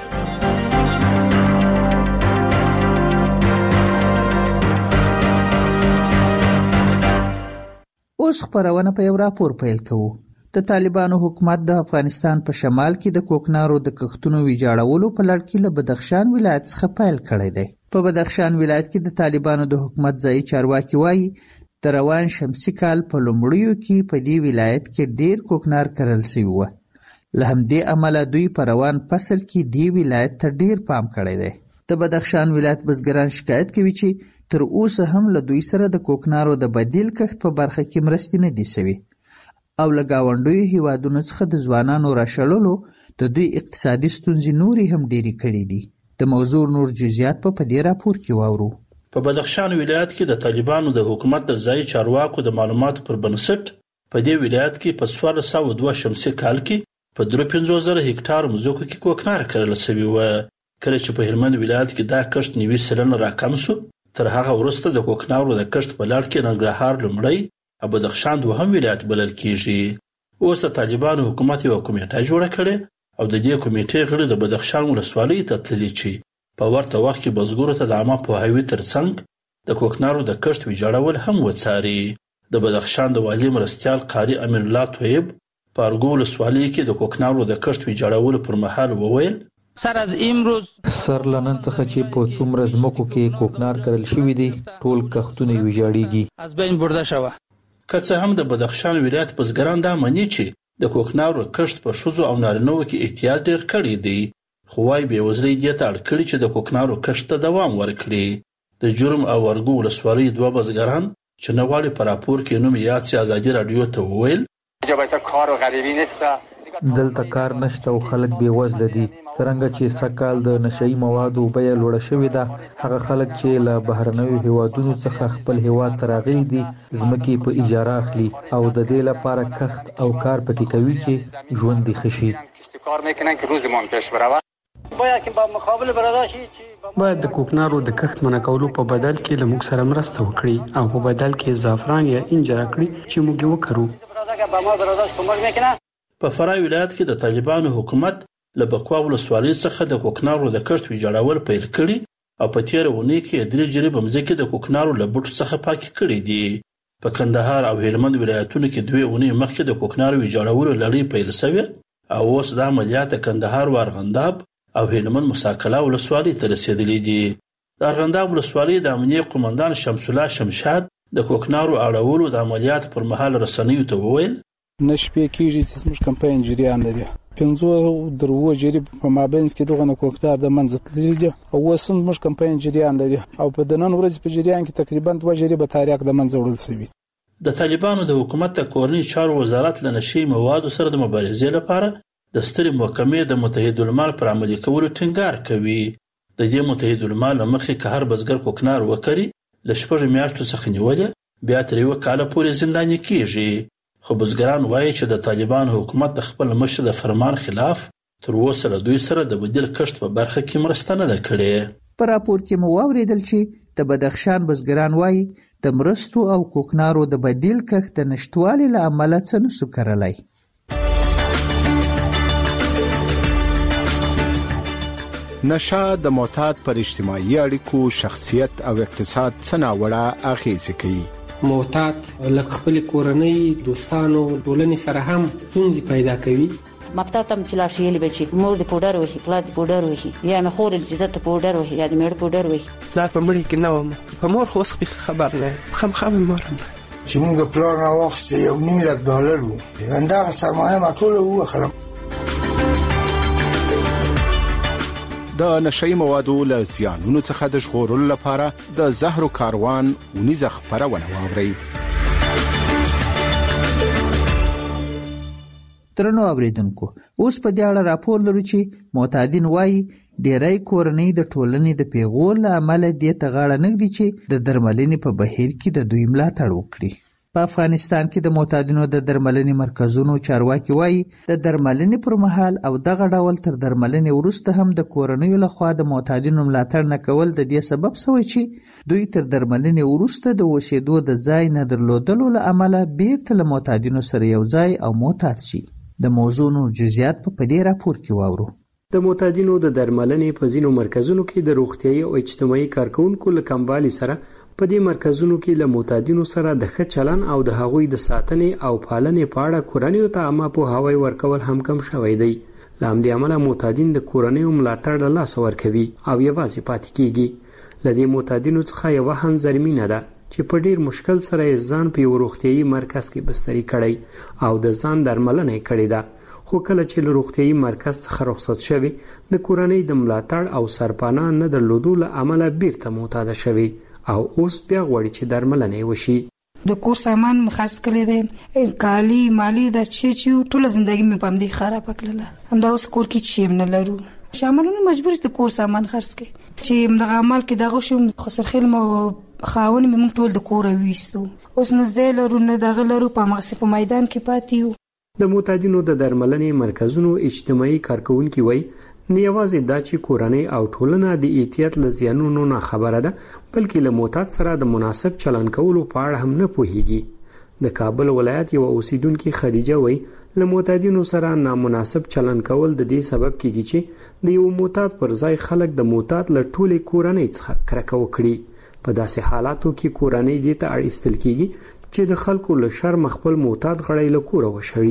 اوس خپرونه په یو راپور پیل کوو. د طالبانو حکومت د افغانستان په شمال کې د کوکنارو د کښتونو ویجاړولو په لړ کې له بدخشان ولایت څخه پیل کړی دی. په بدخشان ولایت کې د طالبانو د حکومت ځایي چارواکي وایي د روان شمسي کال په لومړیو کې په دې ولایت کې ډیر کوکنار کرل شوي وو. له همدې امله دوی په روان فصل کې دې ولایت ته ډیر پام کړی دی. د بدخشان ولایت بزګران شکایت کوي چې تر اوسه هم له دوی سره د کوکنارو د بدیل کښت په برخه کې مرستې نه دي شوي او له ګاونډیو هیوادونو څخه د ځوانانو راشړلو د دوی اقتصادي ستونزې نورې هم ډېرې کړې دي. د موضوع نور جزئیات په دې راپور کې واورو. په بدخشان ولایت کې د طالبانو د حکومت د ځایي چارواکو د معلوماتو پر بنسټ په دې ولایت کې په 1402 شمسي کال کې په 53,000 هکټار مځکو کې کوکنار کرل شوي و. کله چې په هلمند ولایت کې دا کښت 90% راکم شو تر هغه وروسته د کوکنارو د کښت په لړ کې ننګرهار لومړی او بدخشان دوهم ولایت بلل کیږي. اوس د طالبانو حکومت یو کمیټه جوړه کړې او د دې کمیټې غړي د بدخشان ولسوالۍ ته تللي چې په ورته وخت کې بزګرو ته د عامه پوهاوي ترڅنګ د کوکنارو د کښت ویجاړول هم وڅاري. د بدخشان د والي مرستیال قاری امین الله طیب په ارګو ولسوالۍ کې د کوکنارو د کښت ویجاړولو پر مهال وویل سر از امروز سر لنن څخه چې په څومره ځمکو کې کوکنار کرل شوي دي ټول کښتونه ویجاړیږي از بین برده شوه. که څه هم د بدخشان ولایت بزګران دا مني چې د کوکنارو کښت په ښځو او نارینه‌و کې احتیاط ډېر کړی دی، خو وايي بېوزلۍ دې ته اړ کړي چې د کوکنارو کښت ته دوام ورکړي. د جرم او ورګو ولسوالۍ 2 بزګران چې نه غواړي په راپور کې نوم یاد سي ازادي راډیو ته وویل دلته کار نشته او خلک بېوزله دي. څرنګه چې سږکال د نشهیي موادو بیه لوړه شوې ده، هغه خلک چې له بهرنیو هیوادونو څخه خپل هیواد ته راغلي دي ځمکې په اجاره اخلي او د دې لپاره کښت او کار پکې کوي چې ژوند یې ښه شي. باید د کوکنارو د کښت منع کولو په بدل کې له موږ سره مرسته وکړي او په بدل کې زعفران یا انجیر کړي چې موږ یې وکړو. په فراه ولایت کې د طالبانو حکومت له بکوا ولسوالۍ څخه د کوکنارو د کښت ویجاړول پیل کړي او په تېره اونۍ کې 3 جریبه مځکې د کوکنارو له بوټو څخه پاکې کړي دي. په کندهار او هلمند ولایتونو کې 2 اونۍ مخکې د کوکنارو ویجاړولو لړۍ پیل شوې او اوس د عملیات کندهار و ارغنداب او هلمند مساکله ولسوالۍ ته رسیدلې دي. د ارغنداب ولسوالۍ د امنیه قومندان شمس الله شمشاد د کوکنارو اړولو د عملیات پر مهال رسنیو ته وویل نشپې کېږي چې زموږ کمپاین جریان لري. 15 جریب په مابینځ کې دغه کوکنار د منځ تللی دي او اوس هم زموږ کمپاین جریان لري او په د نن ورځې په جریان کې تقریبا 2 جریب تاریخ د منځ وړل شوی. د طالبانو د حکومت د کورنۍ چارو وزارت له نشي موادو سره د مبارزې لپاره د سترې محکمې د متحدالمال پر عملي کولو ټینګار کوي. د دې متحدالمال مخې که هر بزګر کوکنار وکړي له 6 میاشتو څخه نیولې بیا تر 1 کال پورې زنداني کیږي. خو بزګران وایي چې د طالبان حکومت د خپل مشر د فرمان خلاف تر اوسه له دوی سره د بدیل کښت په برخه کې مرسته نه ده کړې. په راپور کې مو واوریدل چې د بدخشان بزګران وایي د مرستو او کوکنارو د بدیل کښت د نشټوالي له امله څه نسو کړلی. نشه د معتاد پر اجتماعي اړیکو، شخصیت او اقتصاد څه ناوړه اغیزې کوي. معتاد لکه خپل کورنۍ، دوستانو، ټولنې سره هم ستونزې پیدا کوي. مکتب ته چې لاړ شي یلی بچي مور د پوډر وهي، پلار د پوډر وهي، یا مې خور الجزت د پوډر وهي، یا د میړه پوډر وهي. پلار په مړي کې نه وم، په مور خو اوس خبر نه خامخا مور چې موږ پلار نه واخیسته $1,000,000 وو، همدغه سرمایه ما ټوله ووخلم. د نشئی موادو له زیانونو څخه د ژغورلو لپاره د زهرو کاروان ونیزه خپرونه واورئ. درنو اوریدونکو، اوس په دې اړه راپور لرو چې معتادین وایي ډیری کورنۍ د ټولنې د پیغور له امله دې ته غاړه نږدي چې د درملنې په بهیر کې د دوی ملاتړ وکړي. په افغانستان کې د معتادینو د درملنې مرکزونو چارواکي وایي د درملنې پر مهال او دغه ډول تر درملنې وروسته هم د کورنیو لخوا د معتادینو ملاتړ نه کول د دې سبب شوی چې دوی تر درملنې وروسته د اوسېدو د ځای نه درلودلو له امله بیرته له معتادینو سره یو ځای او معتاد شي. د موضوع نور جزئیات په دې راپور کې واورو. د معتادینو د درملنې په ځینو مرکزونو کې د روغتیايي او اجتماعي کارکونکو له کموالي سره په دې مرکزونو کې له معتادینو سره د ښه چلن او د هغوی د ساتنې او پالنې په اړه کورنیو ته عامه پوهاوی ورکول هم کم شوی دی. له همدې امله معتادین د کورنیو ملاتړ له لاسه ورکوي او یوازې پاتې کیږي. له دې معتادینو څخه یوه هم زرمینه ده چې په ډیر مشکل سره یې ځان په یو روغتیايي مرکز کې بستري کړی او د ځان درملنه یې کړې ده. خو کله چې له روغتیايي مرکز څخه رخصت شوي د کورنۍ د ملاتړ او سرپناه نه درلودو له امله بیرته معتاده شوي او اوس بیا غواړي چې درملنه وشي. د کور سامان خرڅ کړی دی، کالی مالی د چې ټوله زندگی مې په همدې خراب کړله. همدا اوس کور کې چې نه لرو، شاملونه مجبور د کور سامان خرڅ کړي چې دغه عمل کې دغه شوم خسرخیل مو خاون مې ټول د کور وېستو. اوس نه زه لرو نه دغه لرو، په مغسه په میدان کې پاتې یو. د معتادینو د درملنې مرکزونو اجتماعي کارکونکي وایي نه یوازې دا چې کورنۍ او ټولنه د احتیاط له زیانونو نه خبره ده، بلکې له معتاد سره د مناسب چلن کولو په اړه هم نه پوهیږي. د کابل ولایت یو اوسیدونکي خدیجه وایي له معتادینو سره نامناسب چلن کول د دې سبب کیږي چې د یو معتاد پر ځای خلک د معتاد له ټولې کورنۍ څخه کرکه وکړي. په داسې حالاتو کې کورنۍ دې ته اړ ایستل کیږي چې د خلکو له شرم خپل معتاد غړی له کوره وشړي.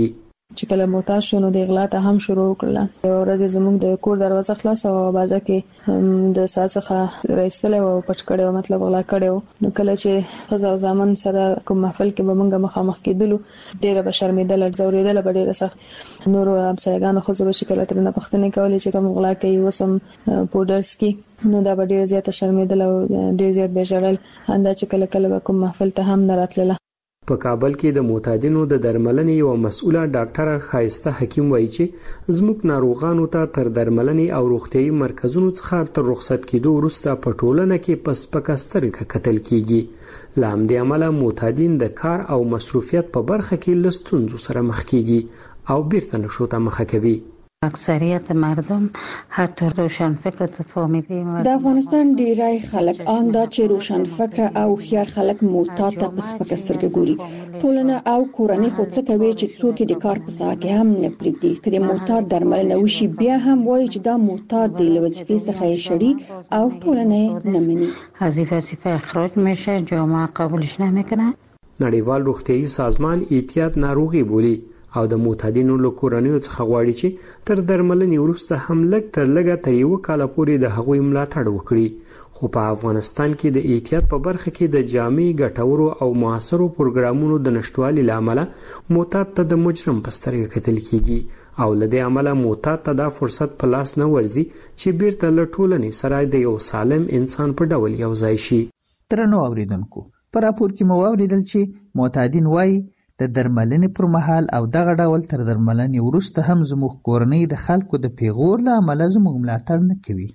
چې کله معتاد شو نو د اغلا ته هم شروع کړل. یو ورځ زموږ د کور دروازه خلاص او بازه کې د ساسخه رئیسله او پټ کړو، مطلب غلا کړو. نو کله چې خزا او زامن سره کوم محفل کې به موږ مخامخ کېدلو، ډیره به شرمېدل، زوریدل به ډیره سخت. نور همسایګانو خو زه چې کله ترنه پښتنه کولې چې کوم غلا کوي وسم پودرز کې، نو دا به ډیره زیاته شرمېدل او ډیر زیات به ژړل. انده چې کله کله کوم محفل ته هم دراتله. په کابل کې د معتادینو د درملنې یو مسؤله ډاکټره خایسته حکیم وایي چې زموږ ناروغانو ته تر درملنې او روغتیايي مرکزونو څخه تر رخصت کېدو وروسته په ټولنه کې په سپکه سترګه کتل کیږي. له همدې امله معتادین د کار او مصروفیت په برخه کې له ستونزو سره مخ کیږي او بیرته نشو ته مخه کوي. اکثریت مردم حتی روشن فکر ته فهمیده. د افغانستان ډیری خلک ان دا چې روشن فکر او خيار خلک معتاد ته په سپکه سترګه ګوري. ټولنه او کورنۍ خو څه کوي چې څوک د کار په ساحه کې هم نه پریږدي. کله معتاد درملنه وشي بیا هم وایي چې دا معتاد دی، له وظیفې څخه یې شړي او ټولنه نه مني. از وظیفه اخراج میشه، جامعه قبولش نمیکنه. نړیوال روغتیايي سازمان اعتیاد ناروغي بولي او د معتادینو له کورنیو څخه غواړي چې تر درملنې وروسته هم لږ تر لږه تر یو کال پورې د هغوی ملاتړ وکړي. خو په افغانستان کې د احتیاط په برخه کې د جامع ګټورو او موثرو پروګرامونو د نشټوالي لامل معتاد ته د مجرم په سترګه کتل کیږي او لدې عمله معتاد ته دا فرصت په لاس نه ورځي چې بیرته له ټولنې سره د یو سالم انسان په ډول یو ځای شي. ترنو اوریدونکو، په راپور کې مو اوریدل چې معتادین وایي د درملنې پر مهال او دغه ډول تر درملنې وروسته هم زموږ کورنۍ د خلکو د پیغور له امله زموږ ملاتړ نه کوي.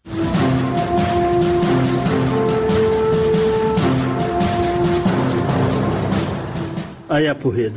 آیا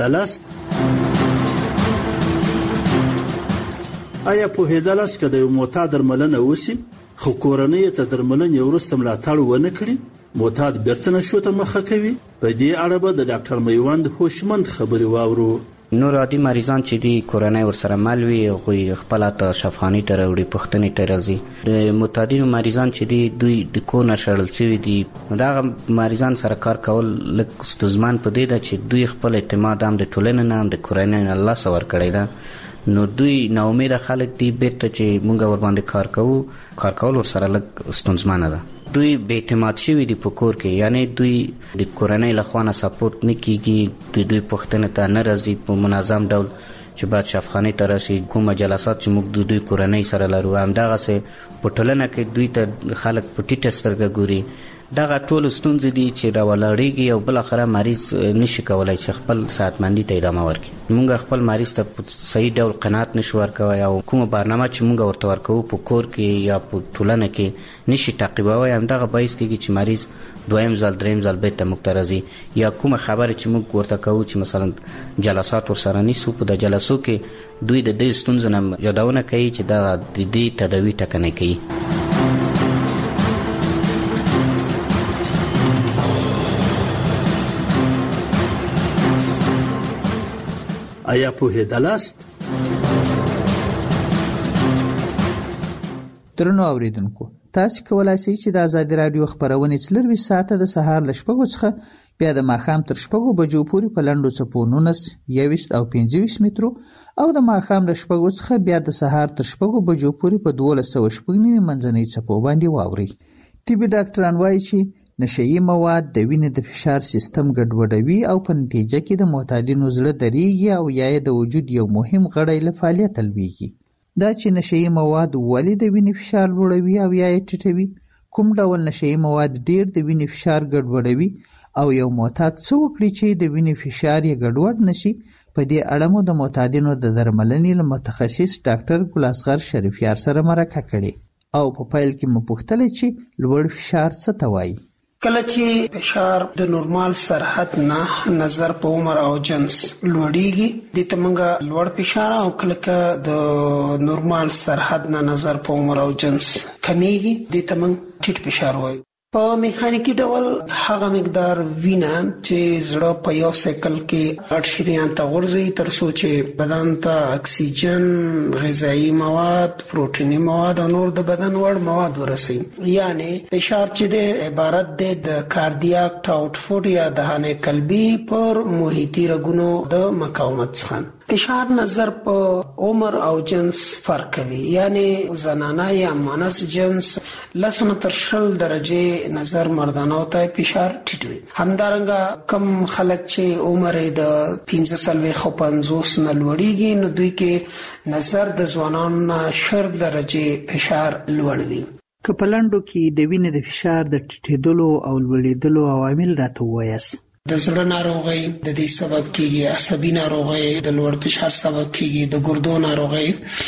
پوهېدلاست که د یو معتاد درملنه وشي خو کورنۍ ته درملنې وروسته ملاتړ ونه کړي، معتاد بیرته نشو ته مخه کوي؟ په دې اړه به د ډاکټر میوند هوشمند خبرې واورو. نور عادي مریضان چې دی کورنۍ ورسره مل وي او خپل ته شفاخانه ته وړي پښتنې ته راځي. د معتادینو مریضان چې دی دوی د کو نه شړل شوی دي، دا مریضان سره کار کول لکه ستونزمن په دې ده چې دوی خپل اعتماد هم د ټولنې نه هم د کورنۍ نه الله سره کړی ده. نو دوی نا امید خلک دی بیرته چې مونږ ور باندې کار کول ورسره لږ ستونزمن ده. دوی به اعتماد شوی دی په کور کې، یعنی دوی د کورنۍ له خوا نه سپورټ نه کیږي، دوی پښتنه ته نه راځي په منظم ډول چې بعد شفاخانه ته راشي. کومه جلسات چې موږ دوی کورنۍ سره لرو هم دغه سه په ټولنه کې دوی ته خلک په ټیټه سترګه ګوري. دغه ټول ستونزې دي چې راولاړېږي او بل اخره مریض نشي کولای چې خپل صحتمندي ته ادامه ورکړي. موږ خپل مریض ته په صحیح ډول قناعت نشو ورکوي او کومه برنامه چې موږ ورته ورکو په کور کې یا په ټولنه کې نشي تعقیبوي. هم دغه باعث کېږي چې مریض دویم ځل دریم ځل بیرته موږ ته راځي، یا کومه خبره چې موږ ورته کوو چې مثلا جلسات ورسره نیسو، په د جلسو کې دوی د دې ستونزو نه یادونه کوي چې دا د دې تداوي ټکنۍ کوي. آیا پوهېدلاست؟ درنو اوریدونکو، تاسو کولای شئ چې د ازادي رادیو خبرونه 24 ساعته د سهار ل 6 څخه بیا د ماښام تر 6 بجو پورې په لنډو څپو 19 21 او 25 مترو او د ماښام ل 6 څخه بیا د سهار تر 6 بجو پورې په 1290 منځنۍ څپو باندې واوري. طبي ډاکټران وایي چې نشئی مواد د وینې د فشار سیستم ګډوډوي او په نتیجه کې د معتادینو زړه دریږي او یا د وجود یو مهم غړی له فعالیت لویږي. دا چې نشئی مواد ولې د وینې فشار لوړوي او یا یې ټیټوي، کوم ډول نشئی مواد ډیر د وینې فشار ګډوډوي او یو معتاد څه وکړي چې د وینې فشار یې ګډوډ نشي، په دې اړه مو د معتادینو د درملنې له متخصص ډاکټر ګل اصغر شریفیار سره مرکه کړې او په پیل کې مو پوښتل چې لوړ فشار څه ته وایي. کله چې فشار د نورمال سرحد نه نظر په عمر او جنس لوړیږي د تمنګ لوړ فشار، او کله د نورمال سرحد نه نظر په عمر او جنس کمیږي د تمنګ ټیټ فشار وایي. په میخانیکی ډول هغه مقدار وینه چې زړه په یو سیکل کې 8 شریان ته ورځي تر څو چې بدن ته اکسیجن، غذایی مواد، پروتینی مواد او نور د بدن وړ مواد ورسي. یعنی فشار چې د عبارت د کاردیاک آوټپوټ یا دهانه قلبي پر محیطي رګونو د مقاومت څخه. فشار نظر په عمر او جنس فرق کوي، یعنی زنانه یا مؤنث جنس 10 تر 20 درجه نظر مردانه او ته فشار ټیټ وي. همدارنګه کم خلک چې عمر د 15 خو 50 نه لوړیږي نو دوی کې نظر د ځوانانو 10 درجه فشار لوړ وي. که په لنډو کې د وینې د فشار د ټیټېدلو او لوړېدلو عوامل راته ووایاست. د زړه ناروغي د دې سبب کیږي، عصبي ناروغي د لوړ فشار سبب کیږي، د ګردو ناروغي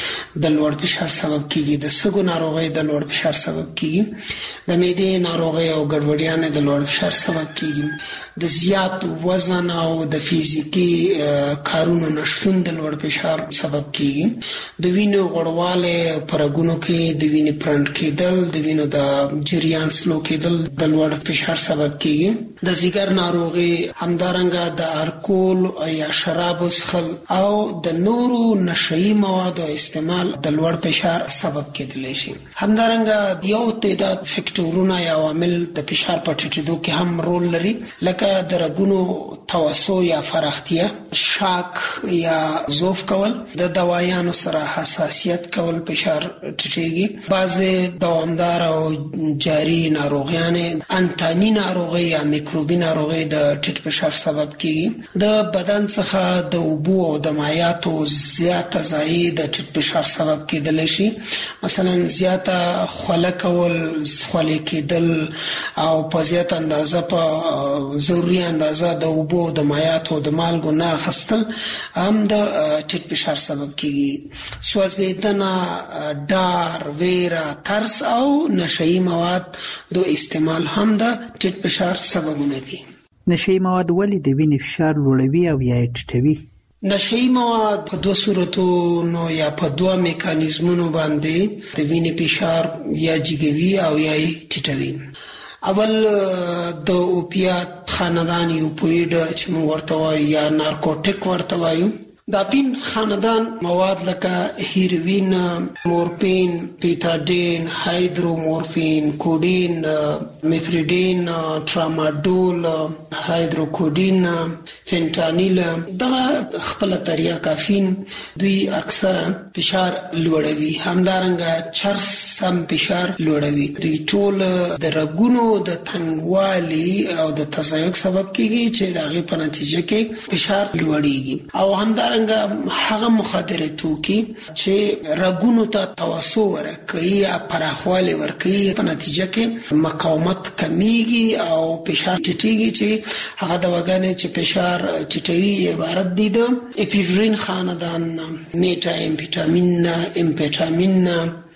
د لوړ فشار سبب کیږي، د سږو ناروغي د لوړ فشار سبب کیږي، د معدې ناروغي او ګډوډیاں د لوړ فشار سبب کیږي، د زیات وزن او د فزیکی کارونو نشټون د لوړ فشار سبب کیږي، د وینې غوړواله پرګونو کې د وینې پرند کېدل، د وینې د جریان سلو کېدل د لوړ فشار سبب کیږي، د ځیګر ناروغي همدارنګه د الکول یا شراب څښل او د نورو نشئی موادو استعمال د لوړ فشار سبب کېدلی شي. همدارنګه یو تعداد فکټورونه یا عوامل د فشار په ټیټېدو کې هم رول لري، لکه د رګونو توسع یا فراختیا، شاک یا ضعف کول، د دوايانو سره حساسیت کول فشار ټیټېږي، بعضې دوامدار او جاری ناروغیانې انتاني ناروغي یا میکروبي ناروغي د ټیټ فشار سبب کیږي، د بدن څخه د اوبو او د مایعاتو زیاته ضایع د ټیټ فشار سبب کېدلی شي، مثلا زیاته خوله کول، خولې کېدل او په زیاته اندازه په ضروري اندازه د اوبو او د مایعاتو د مالګو نه اخیستل هم د ټیټ فشار سبب کیږي، سوځېدنه، ډار، ویره، ترس او نشئی مواد د استعمال هم د ټیټ فشار سببونه دي. نشئی مواد ولې د وینې فشار لوړوي او یا ټیټوي؟ نشئی مواد په 2 صورتونو یا په 2 میکانیزمونو باندې د وینې فشار یا جګوي او یا ټیټوي. اول د اوپیات خاندان یوپویډ چې موږ ورته وایو یا نارکوټیک ورته وایو، د اپین خاندان مواد لکه هیروین، مورفین، پیتاډین، هایدرومورفین، کوډین، میفریډین، ټراماډول، هایدروکوډین، فینټانیل، دغه خپل طریقه کافین دوی اکثره فشار لوړوي. همدارنګه چرس هم فشار لوړوي. دوی ټول د رګونو د تنګوالي او د تضایق سبب کیږي چې د هغې په نتیجه کې فشار لوړیږي. او همدارنګه هغه مخدره توکي چې رګونو ته توسع ورکوي یا پراخوالی ورکوي، په نتیجه کې مقاومت کمیږي او فشار ټیټیږي، چې هغه دواګانې چې فشار ټیټوي عبارت دي د اپیفرین خاندان، میټا امفیټامین، امفیټامین،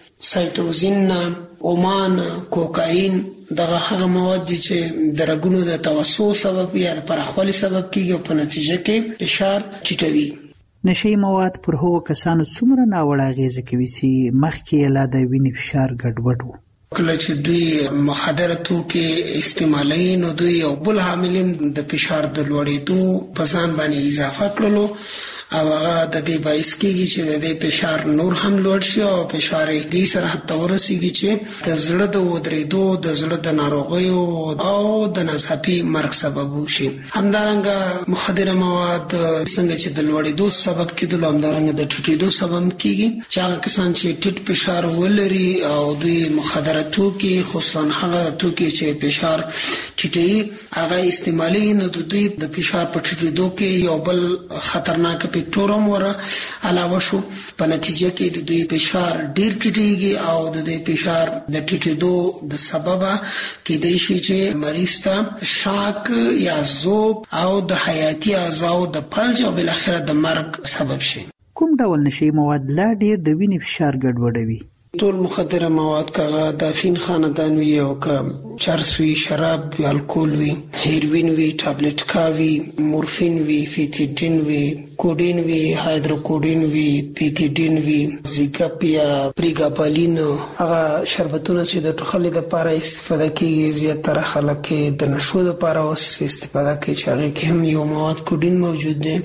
سایټوزین، اومان، کوکاین، دغه هغه مواد دي چې د رګونو د توسع سبب یا د پراخوالي سبب کیږي او په نتیجه کې فشار ټیټوي. نشئی مواد پر هغو کسانو څومره ناوړه اغیزه کوي چې مخکې یې لا د وینې فشار ګډوډ و؟ کله چې دوی مخدره توکي استعمالوي نو دوی یو بل عامل د فشار د لوړېدو په ځان باندې اضافه کړلو او هغه د دې باعث کېږي چې د دې فشار نور هم لوړ شي او فشار دې سره حتی ورسیږي چې د زړه د ودرېدو، د زړه د ناروغیو او د ناڅاپي مرګ سبب وشي. همدارنګه مخدره مواد څنګه چې د لوړېدو سبب کېدل، همدارنګه د ټیټېدو سبب کېږي چې هغه کسان چې ټیټ فشار ولري او دوی مخدره توکي، خصوصا هغه توکي چې فشار ټیټوي هغه استعمالي، نو د دوی د فشار په ټیټېدو کې یو بل خطرناک فکټورم ور علاوه شو، په نتیجه کې د دوی فشار ډیر ټیټیږي او د دوی فشار د ټیټېدو د سبب کېدای شي چې مریض ته شاک یا ذوب او د حیاتي اعضاء د فلج او بل اخر د مرګ سبب شي. کوم ډول نشئی مواد لا ډیر د وینې فشار ګډوډوي؟ ټول مخدره مواد کغه د فین خاندان وی او ک چرس وی، شراب وی، الکول وی، هیروین وی، ټابلیټ کا وی، مورفین وی، فیتیډین وی، کوډین وی، هایدروکوډین وی، پیتیډین وی، زیګاپ یا پریګابالین، هغه شربتونه چې د ټوخلې لپاره استفاده کیږي، زیاتره خلک د نشو لپاره استفاده کوي چې هغه کې هم یو مواد کوډین موجود دی.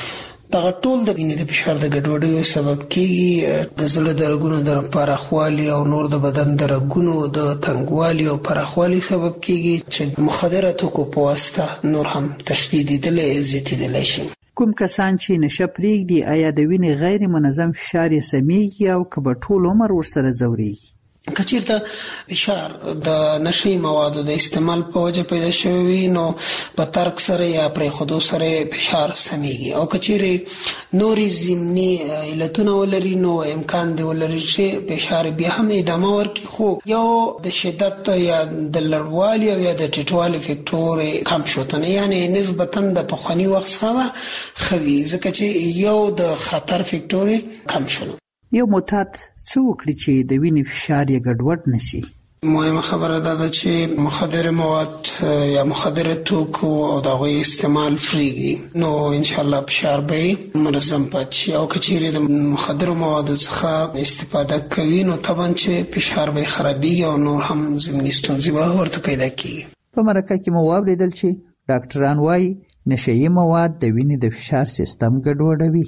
دغه ټول د وینې د فشار د ګډوډۍ سبب کیږي، د زړه د رګونو د پراخوالي او نور د بدن د رګونو د تنګوالي او پراخوالي سبب کیږي چې مخدره توکو په واسطه نور هم تشدیدېدلی زیاتېدلی شي. کوم کسان چې نشه پرېږدي آیا د وینې غیر منظم فشار یې سمیږي او که به ټول عمر ورسره ځورېږي؟ که چیرته فشار د نشي موادو د استعمال په وجه پیدا شوی وي نو په ترک سره یا پرېښودو سره فشار سمیږي، او که چیرې نورې ضمني علتونه ولري نو امکان دی ولري چې فشار بیا هم ادامه ورکړي، خو یو د شدت یا د لړوالي او یا د ټیټوالي فکټور کم شوتنه یعنی نسبتا د پخواني وخت څخه ښه وي، ځکه چې یو د خطر فکټور کم شول. یو معتاد څه وکړي چې د وینې فشار یې ګډوډ نشي؟ مهمه خبره ده چې مخدر مواد یا مخدر توکو او د غوي استعمال فریږي نو ان شاء الله فشار به منظم پاتې شي، او کچېره د مخدر موادو څخه استفاده کوي نو طبعا چې فشار به خرابېږي او نور هم ضمني ستونزې به ورته پیدا کیږي. په مرکه کې مو واوریدل چې ډاکټران وايي نشهيي مواد د وینې د فشار سیستم ګډوډوي.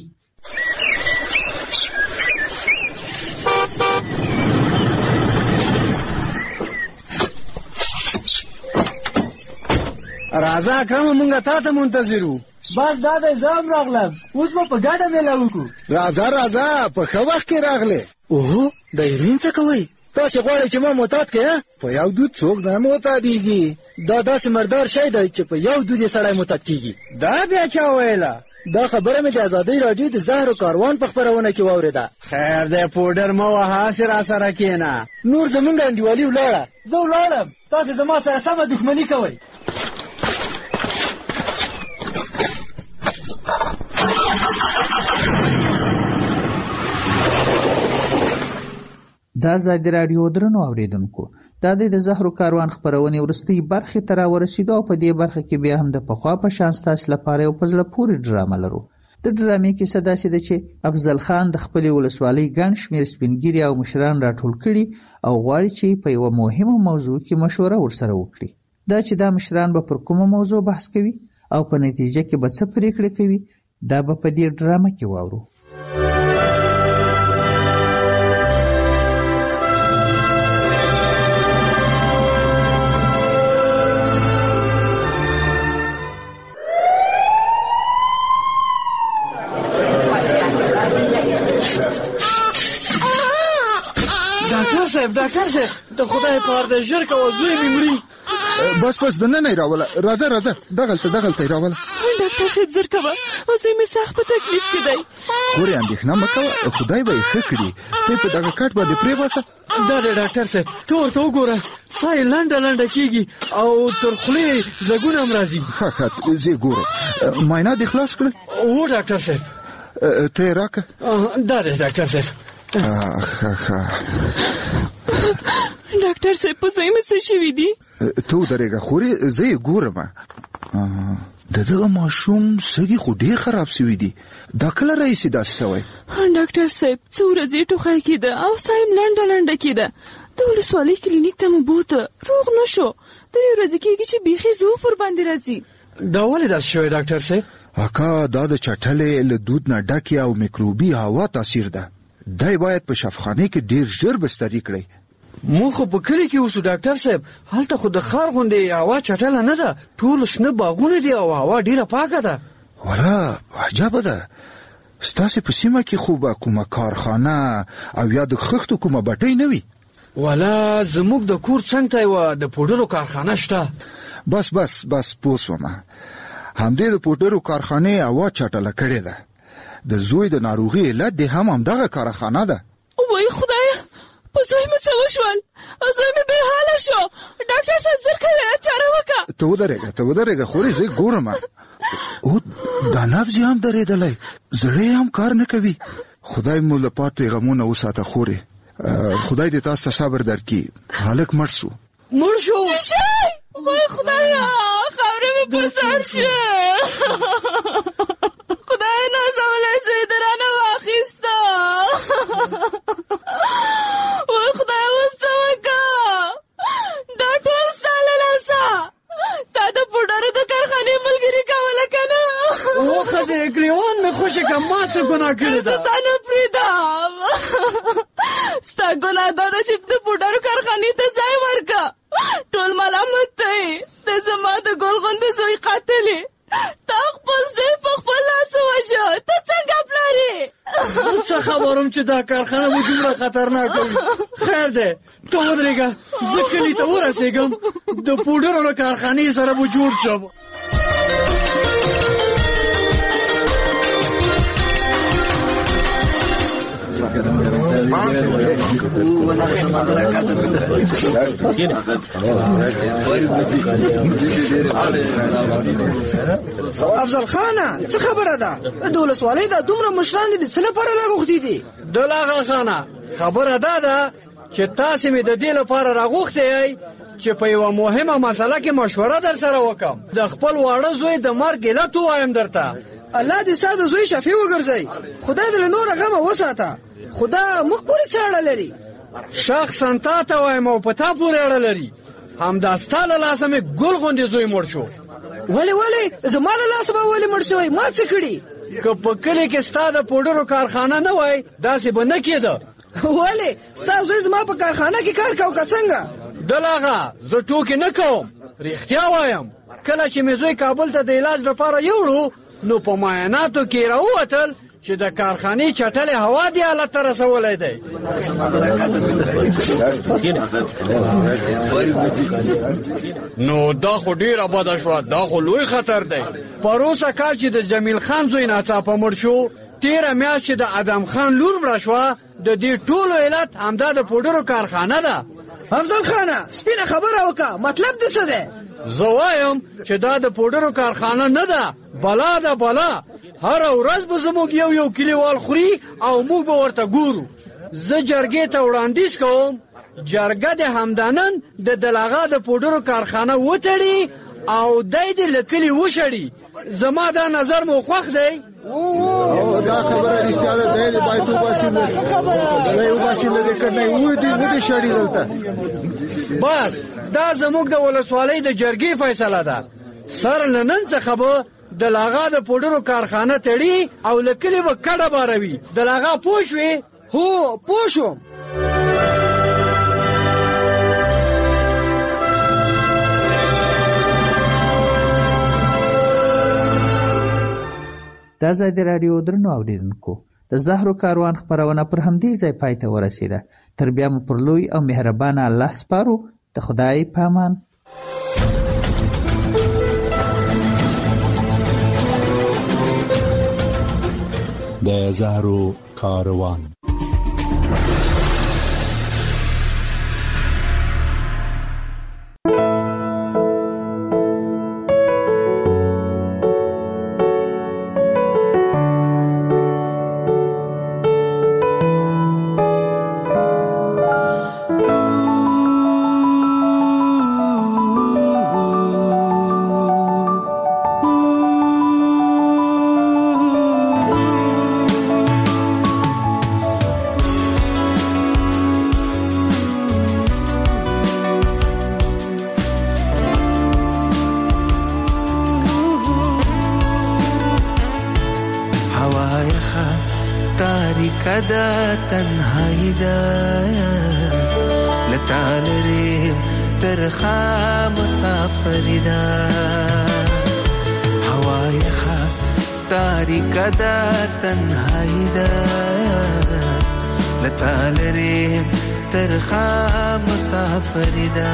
راځه اکرم مونږه تا ته منتظر وو. بس دا د زام راغلم، اوس به په ګډه میله وکړو. راځه په ښه وخت کې راغلې. اوهو د هیروین څه کوئ؟ تاسې غواړئ چې ما معتاد کړې؟ په یو دود څوک نه معتادېږي. دا داسې مردار شی دی چې په یو دود یې سړی معتاد کېږي. دا بیا چا ویله؟ دا خبره مې د ازادۍ راډیو د زهر و کاروان په خپرونه کې واورېده. خیر دی پوډر مه وهه، هسې راسره کښېنه. نور زمونږ انډیوالي ولاړه. زه ولاړم، تاسې زما سره سمه دښمني کوئ. دا ازادي راډیو درنو اوریدونکو، دا د زهر کاروان خبرونه ورستۍ برخه تر ورسېدو، په دې برخه کې بیا هم د پخوا په شان ستاسو لپاره یو پزله پوری ډرامه لرو. د ډرامې کې صدا سي ده چې افضل خان د خپل ولسوالۍ ګڼ شمېر سپینګیري او مشران راټول کړي او غواړي چې په یو مهمه موضوع کې مشوره ورسره وکړي. دا چې دا مشران به پر کومه موضوع بحث کوي او په نتیجه کې به څه پریکړه کوي دا به په دې ډرامه کې واورو. ډاکټر صاحب د خدای په اړه ژر کوه، زوی مې مري. بس دننه یې راوله. راځه دغلته یې راوله. ډاکټر صاحب زر کوه، زوی مې سخت په تکلیف کې دی. خورې اندېښنه مه کوه، خدای به یې ښه کړي. ته په دغه کټ باندې پرېوځه. دا دی ډاکټر صاحب، ته ورته وګوره، ساه یې لنډه کېږي او تر خولې ځګونه هم راځي. ښه زه یې ګورم. معاینه دې خلاص کړه؟ هو ډاکټر صاحب. ته یې راکړه. دا دی ډاکټر صاحب. ډاکټر صاحب په ځای مې څه شوي دي؟ ته ودرېږه خورې، زه یې ګورم. د دغه ماشوم سږي خو ډېر خراب سوي دي. دا کله راهیسې داسې سوی؟ ډاکټر صاحب څه ورځې ټوخی کېده او ساه یې لنډه کېده. د ولسوالۍ کلینیک ته مو بوته، روغ نه شو. 3 ورځې کېږي چې بیخي زوف ورباندې راځي. دا ولې داسې شوی ډاکټر صاحب؟ اکا دا د چټلې له دود نه ډکې او میکروبي هوا تاثیر ده. دای باید په شفاخانه کې ډیر ژر بستري کړي. مو خو په کلی کې اوسو ډاکټر صاحب، هلته خو د ښار غوندې هوا چټله نه ده، ټول شنه باغونه دي او هوا ډیره پاکه ده. ولا عجبه ده. ستاسې په سیمه کې خو به کومه کارخانه او یا د خښتو کومه بټۍ نه وي؟ ولا زموږ د کور څنګ ته یوه د پوډرو کارخانه شته. بس پوه سومه. همدې د پوډرو کارخانې هوا چټله کړې ده. د زوی د ناروغي علت دې هم همدغه کارخانه ده. وای خدایا، په زوی مې څه وشول؟ زوی مې بې حاله شو. ډاکټر صاحب زر کوه، چاره وکړه. ته ودرېږه خورې، زه ګورم. او دا نبض هم درېدلی، زړه هم کار نه کوي. خدای مو له پاتې غمونه وساته خورې. خدای دې تاسو ته صبر درکړي. هلک مړ شو. وای خدایا، خاوره مې پر سر شوه. خدای نازولی زوی دې رانه واخیسته. وای خدای اوس څه وکړه؟ دا ټول ستا له لاسه. تا د پوډرو د کارخانې ملګري کوله که نه؟ ښځې ګریوان مې خوشې که ما څه ګناه کړې ده؟ زه تا نه پرېږدم. ستا ګناه دا ده چې د پوډرو کارخانې ته ځای ورکړه. ټول ملامت دی. ته زما د ګل غوندې زوی قاتل یې. تا خپل زوی په خپل لاس خبرم چې دا کارخانه مو دومره خطرناکه وي. خیر دی ته ودرېږه زه کلي ته ورسېږم د پوډرو له کارخانې سره به جوړ شم. افضل خانه څه خبره ده؟ د ولسوالۍ دا دومره مشران دي څه لپاره راغوښتي دي؟ دل آغا خانه خبره دا ده چې تاسې مې د دې لپاره راغوښتی یئ چې په یوه مهمه مسله کې مشوره در سره وکړم. د خپل واړه زوی د مرګ علت ووایم درته. الله دې ستا د زوی شفیع وګرځوي. خدای دې له نوره غمه وساته. خدا موږ پورې څه اړه لري؟ شخصا تا ته وایم او په تا پورې اړه لري. همدا ستا له لاسه مې ګل غوندې زوی مړ شو. ولې زما له لاسه به ولې مړ شوی؟ ما څه کړي؟ که په کلي کې ستا د پوډرو کارخانه نه وای داسې به نه کېده. ولې ستا زوی زما په کارخانه کې کار کوي که څنګه؟ دل آغا زه ټوکې نه کوم، رښتیا وایم. کله چې مې زوی کابل ته د علاج لپاره یوړو نو په معایناتو کې راووتل چې د کارخانې چټلې هوا دې حالت ته رسولی دی. نو دا خو ډېره بده شوه، دا خو لوی خطر دی. پروسه کال چې د جمیل خان زوی ناڅاپه مړ شو، تېره میاشت چې د ادم خان لور مړه شوه، د دې ټولو علت همدا د پوډرو کارخانه ده. افضل خانه سپینه خبره وکړه، مطلب دې څه دی؟ زه وایم چې دا د پوډرو کارخانه نه ده، بلا ده بلا. هره ورځ به زموږ یو کلیوال خوري او موږ به ورته ګورو. زه جرګې ته وړاندیز کوم جرګه د همدانن د دلاغا د پوډرو کارخانه وتړي او دای دې له کلي وشړي. زما دا نظر مو خوښ دی؟ دا خبره رښتیا ده، دی باید وباسي نه وباسي نه دې کړنی ودې شړي دلته. بس دا زموږ د ولسوالۍ د جرګې فیصله ده. سر له نن څخه به د لاغا د پوډرو کارخانه تړي او له کلي به کډه باروي. د لاغا پوه شوې؟ هو پوه شوم. د آزادي راډیو درنو اوریدونکو، د زهرو کاروان خپرونه پر همدې ځای پای ته ورسېده. تر بیا مو پر لوی او مهربانه الله سپارو. د خدای په امان. د زهرو کاروان. کدا تنهایی دا لطالریم ترخا مسافری دا هوای خا تاریک دا تنهایی دا لطالریم ترخا مسافری دا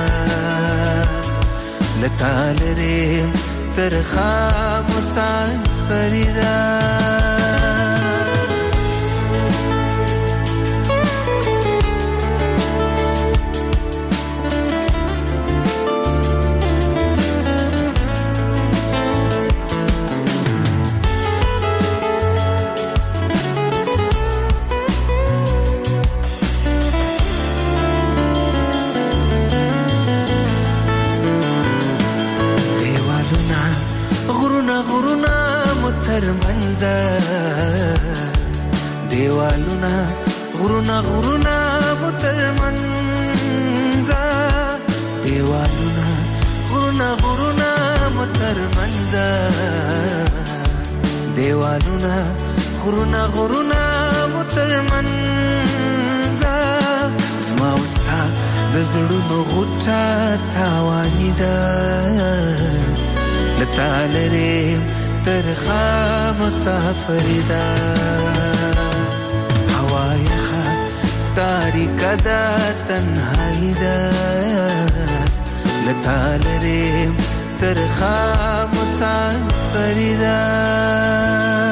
لطالریم ترخا مسافری دا دیوالونا غرونا غرونا مترمنزا دیوالونا غرونا غرونا مترمنزا دیوالونا غرونا غرونا مترمنزا زما وستا د زړونو غوټه تاوانی ده لتالرې ترخا مسافری دا تاریک دا تنهایی دا لطالریم ترخا مسافری دا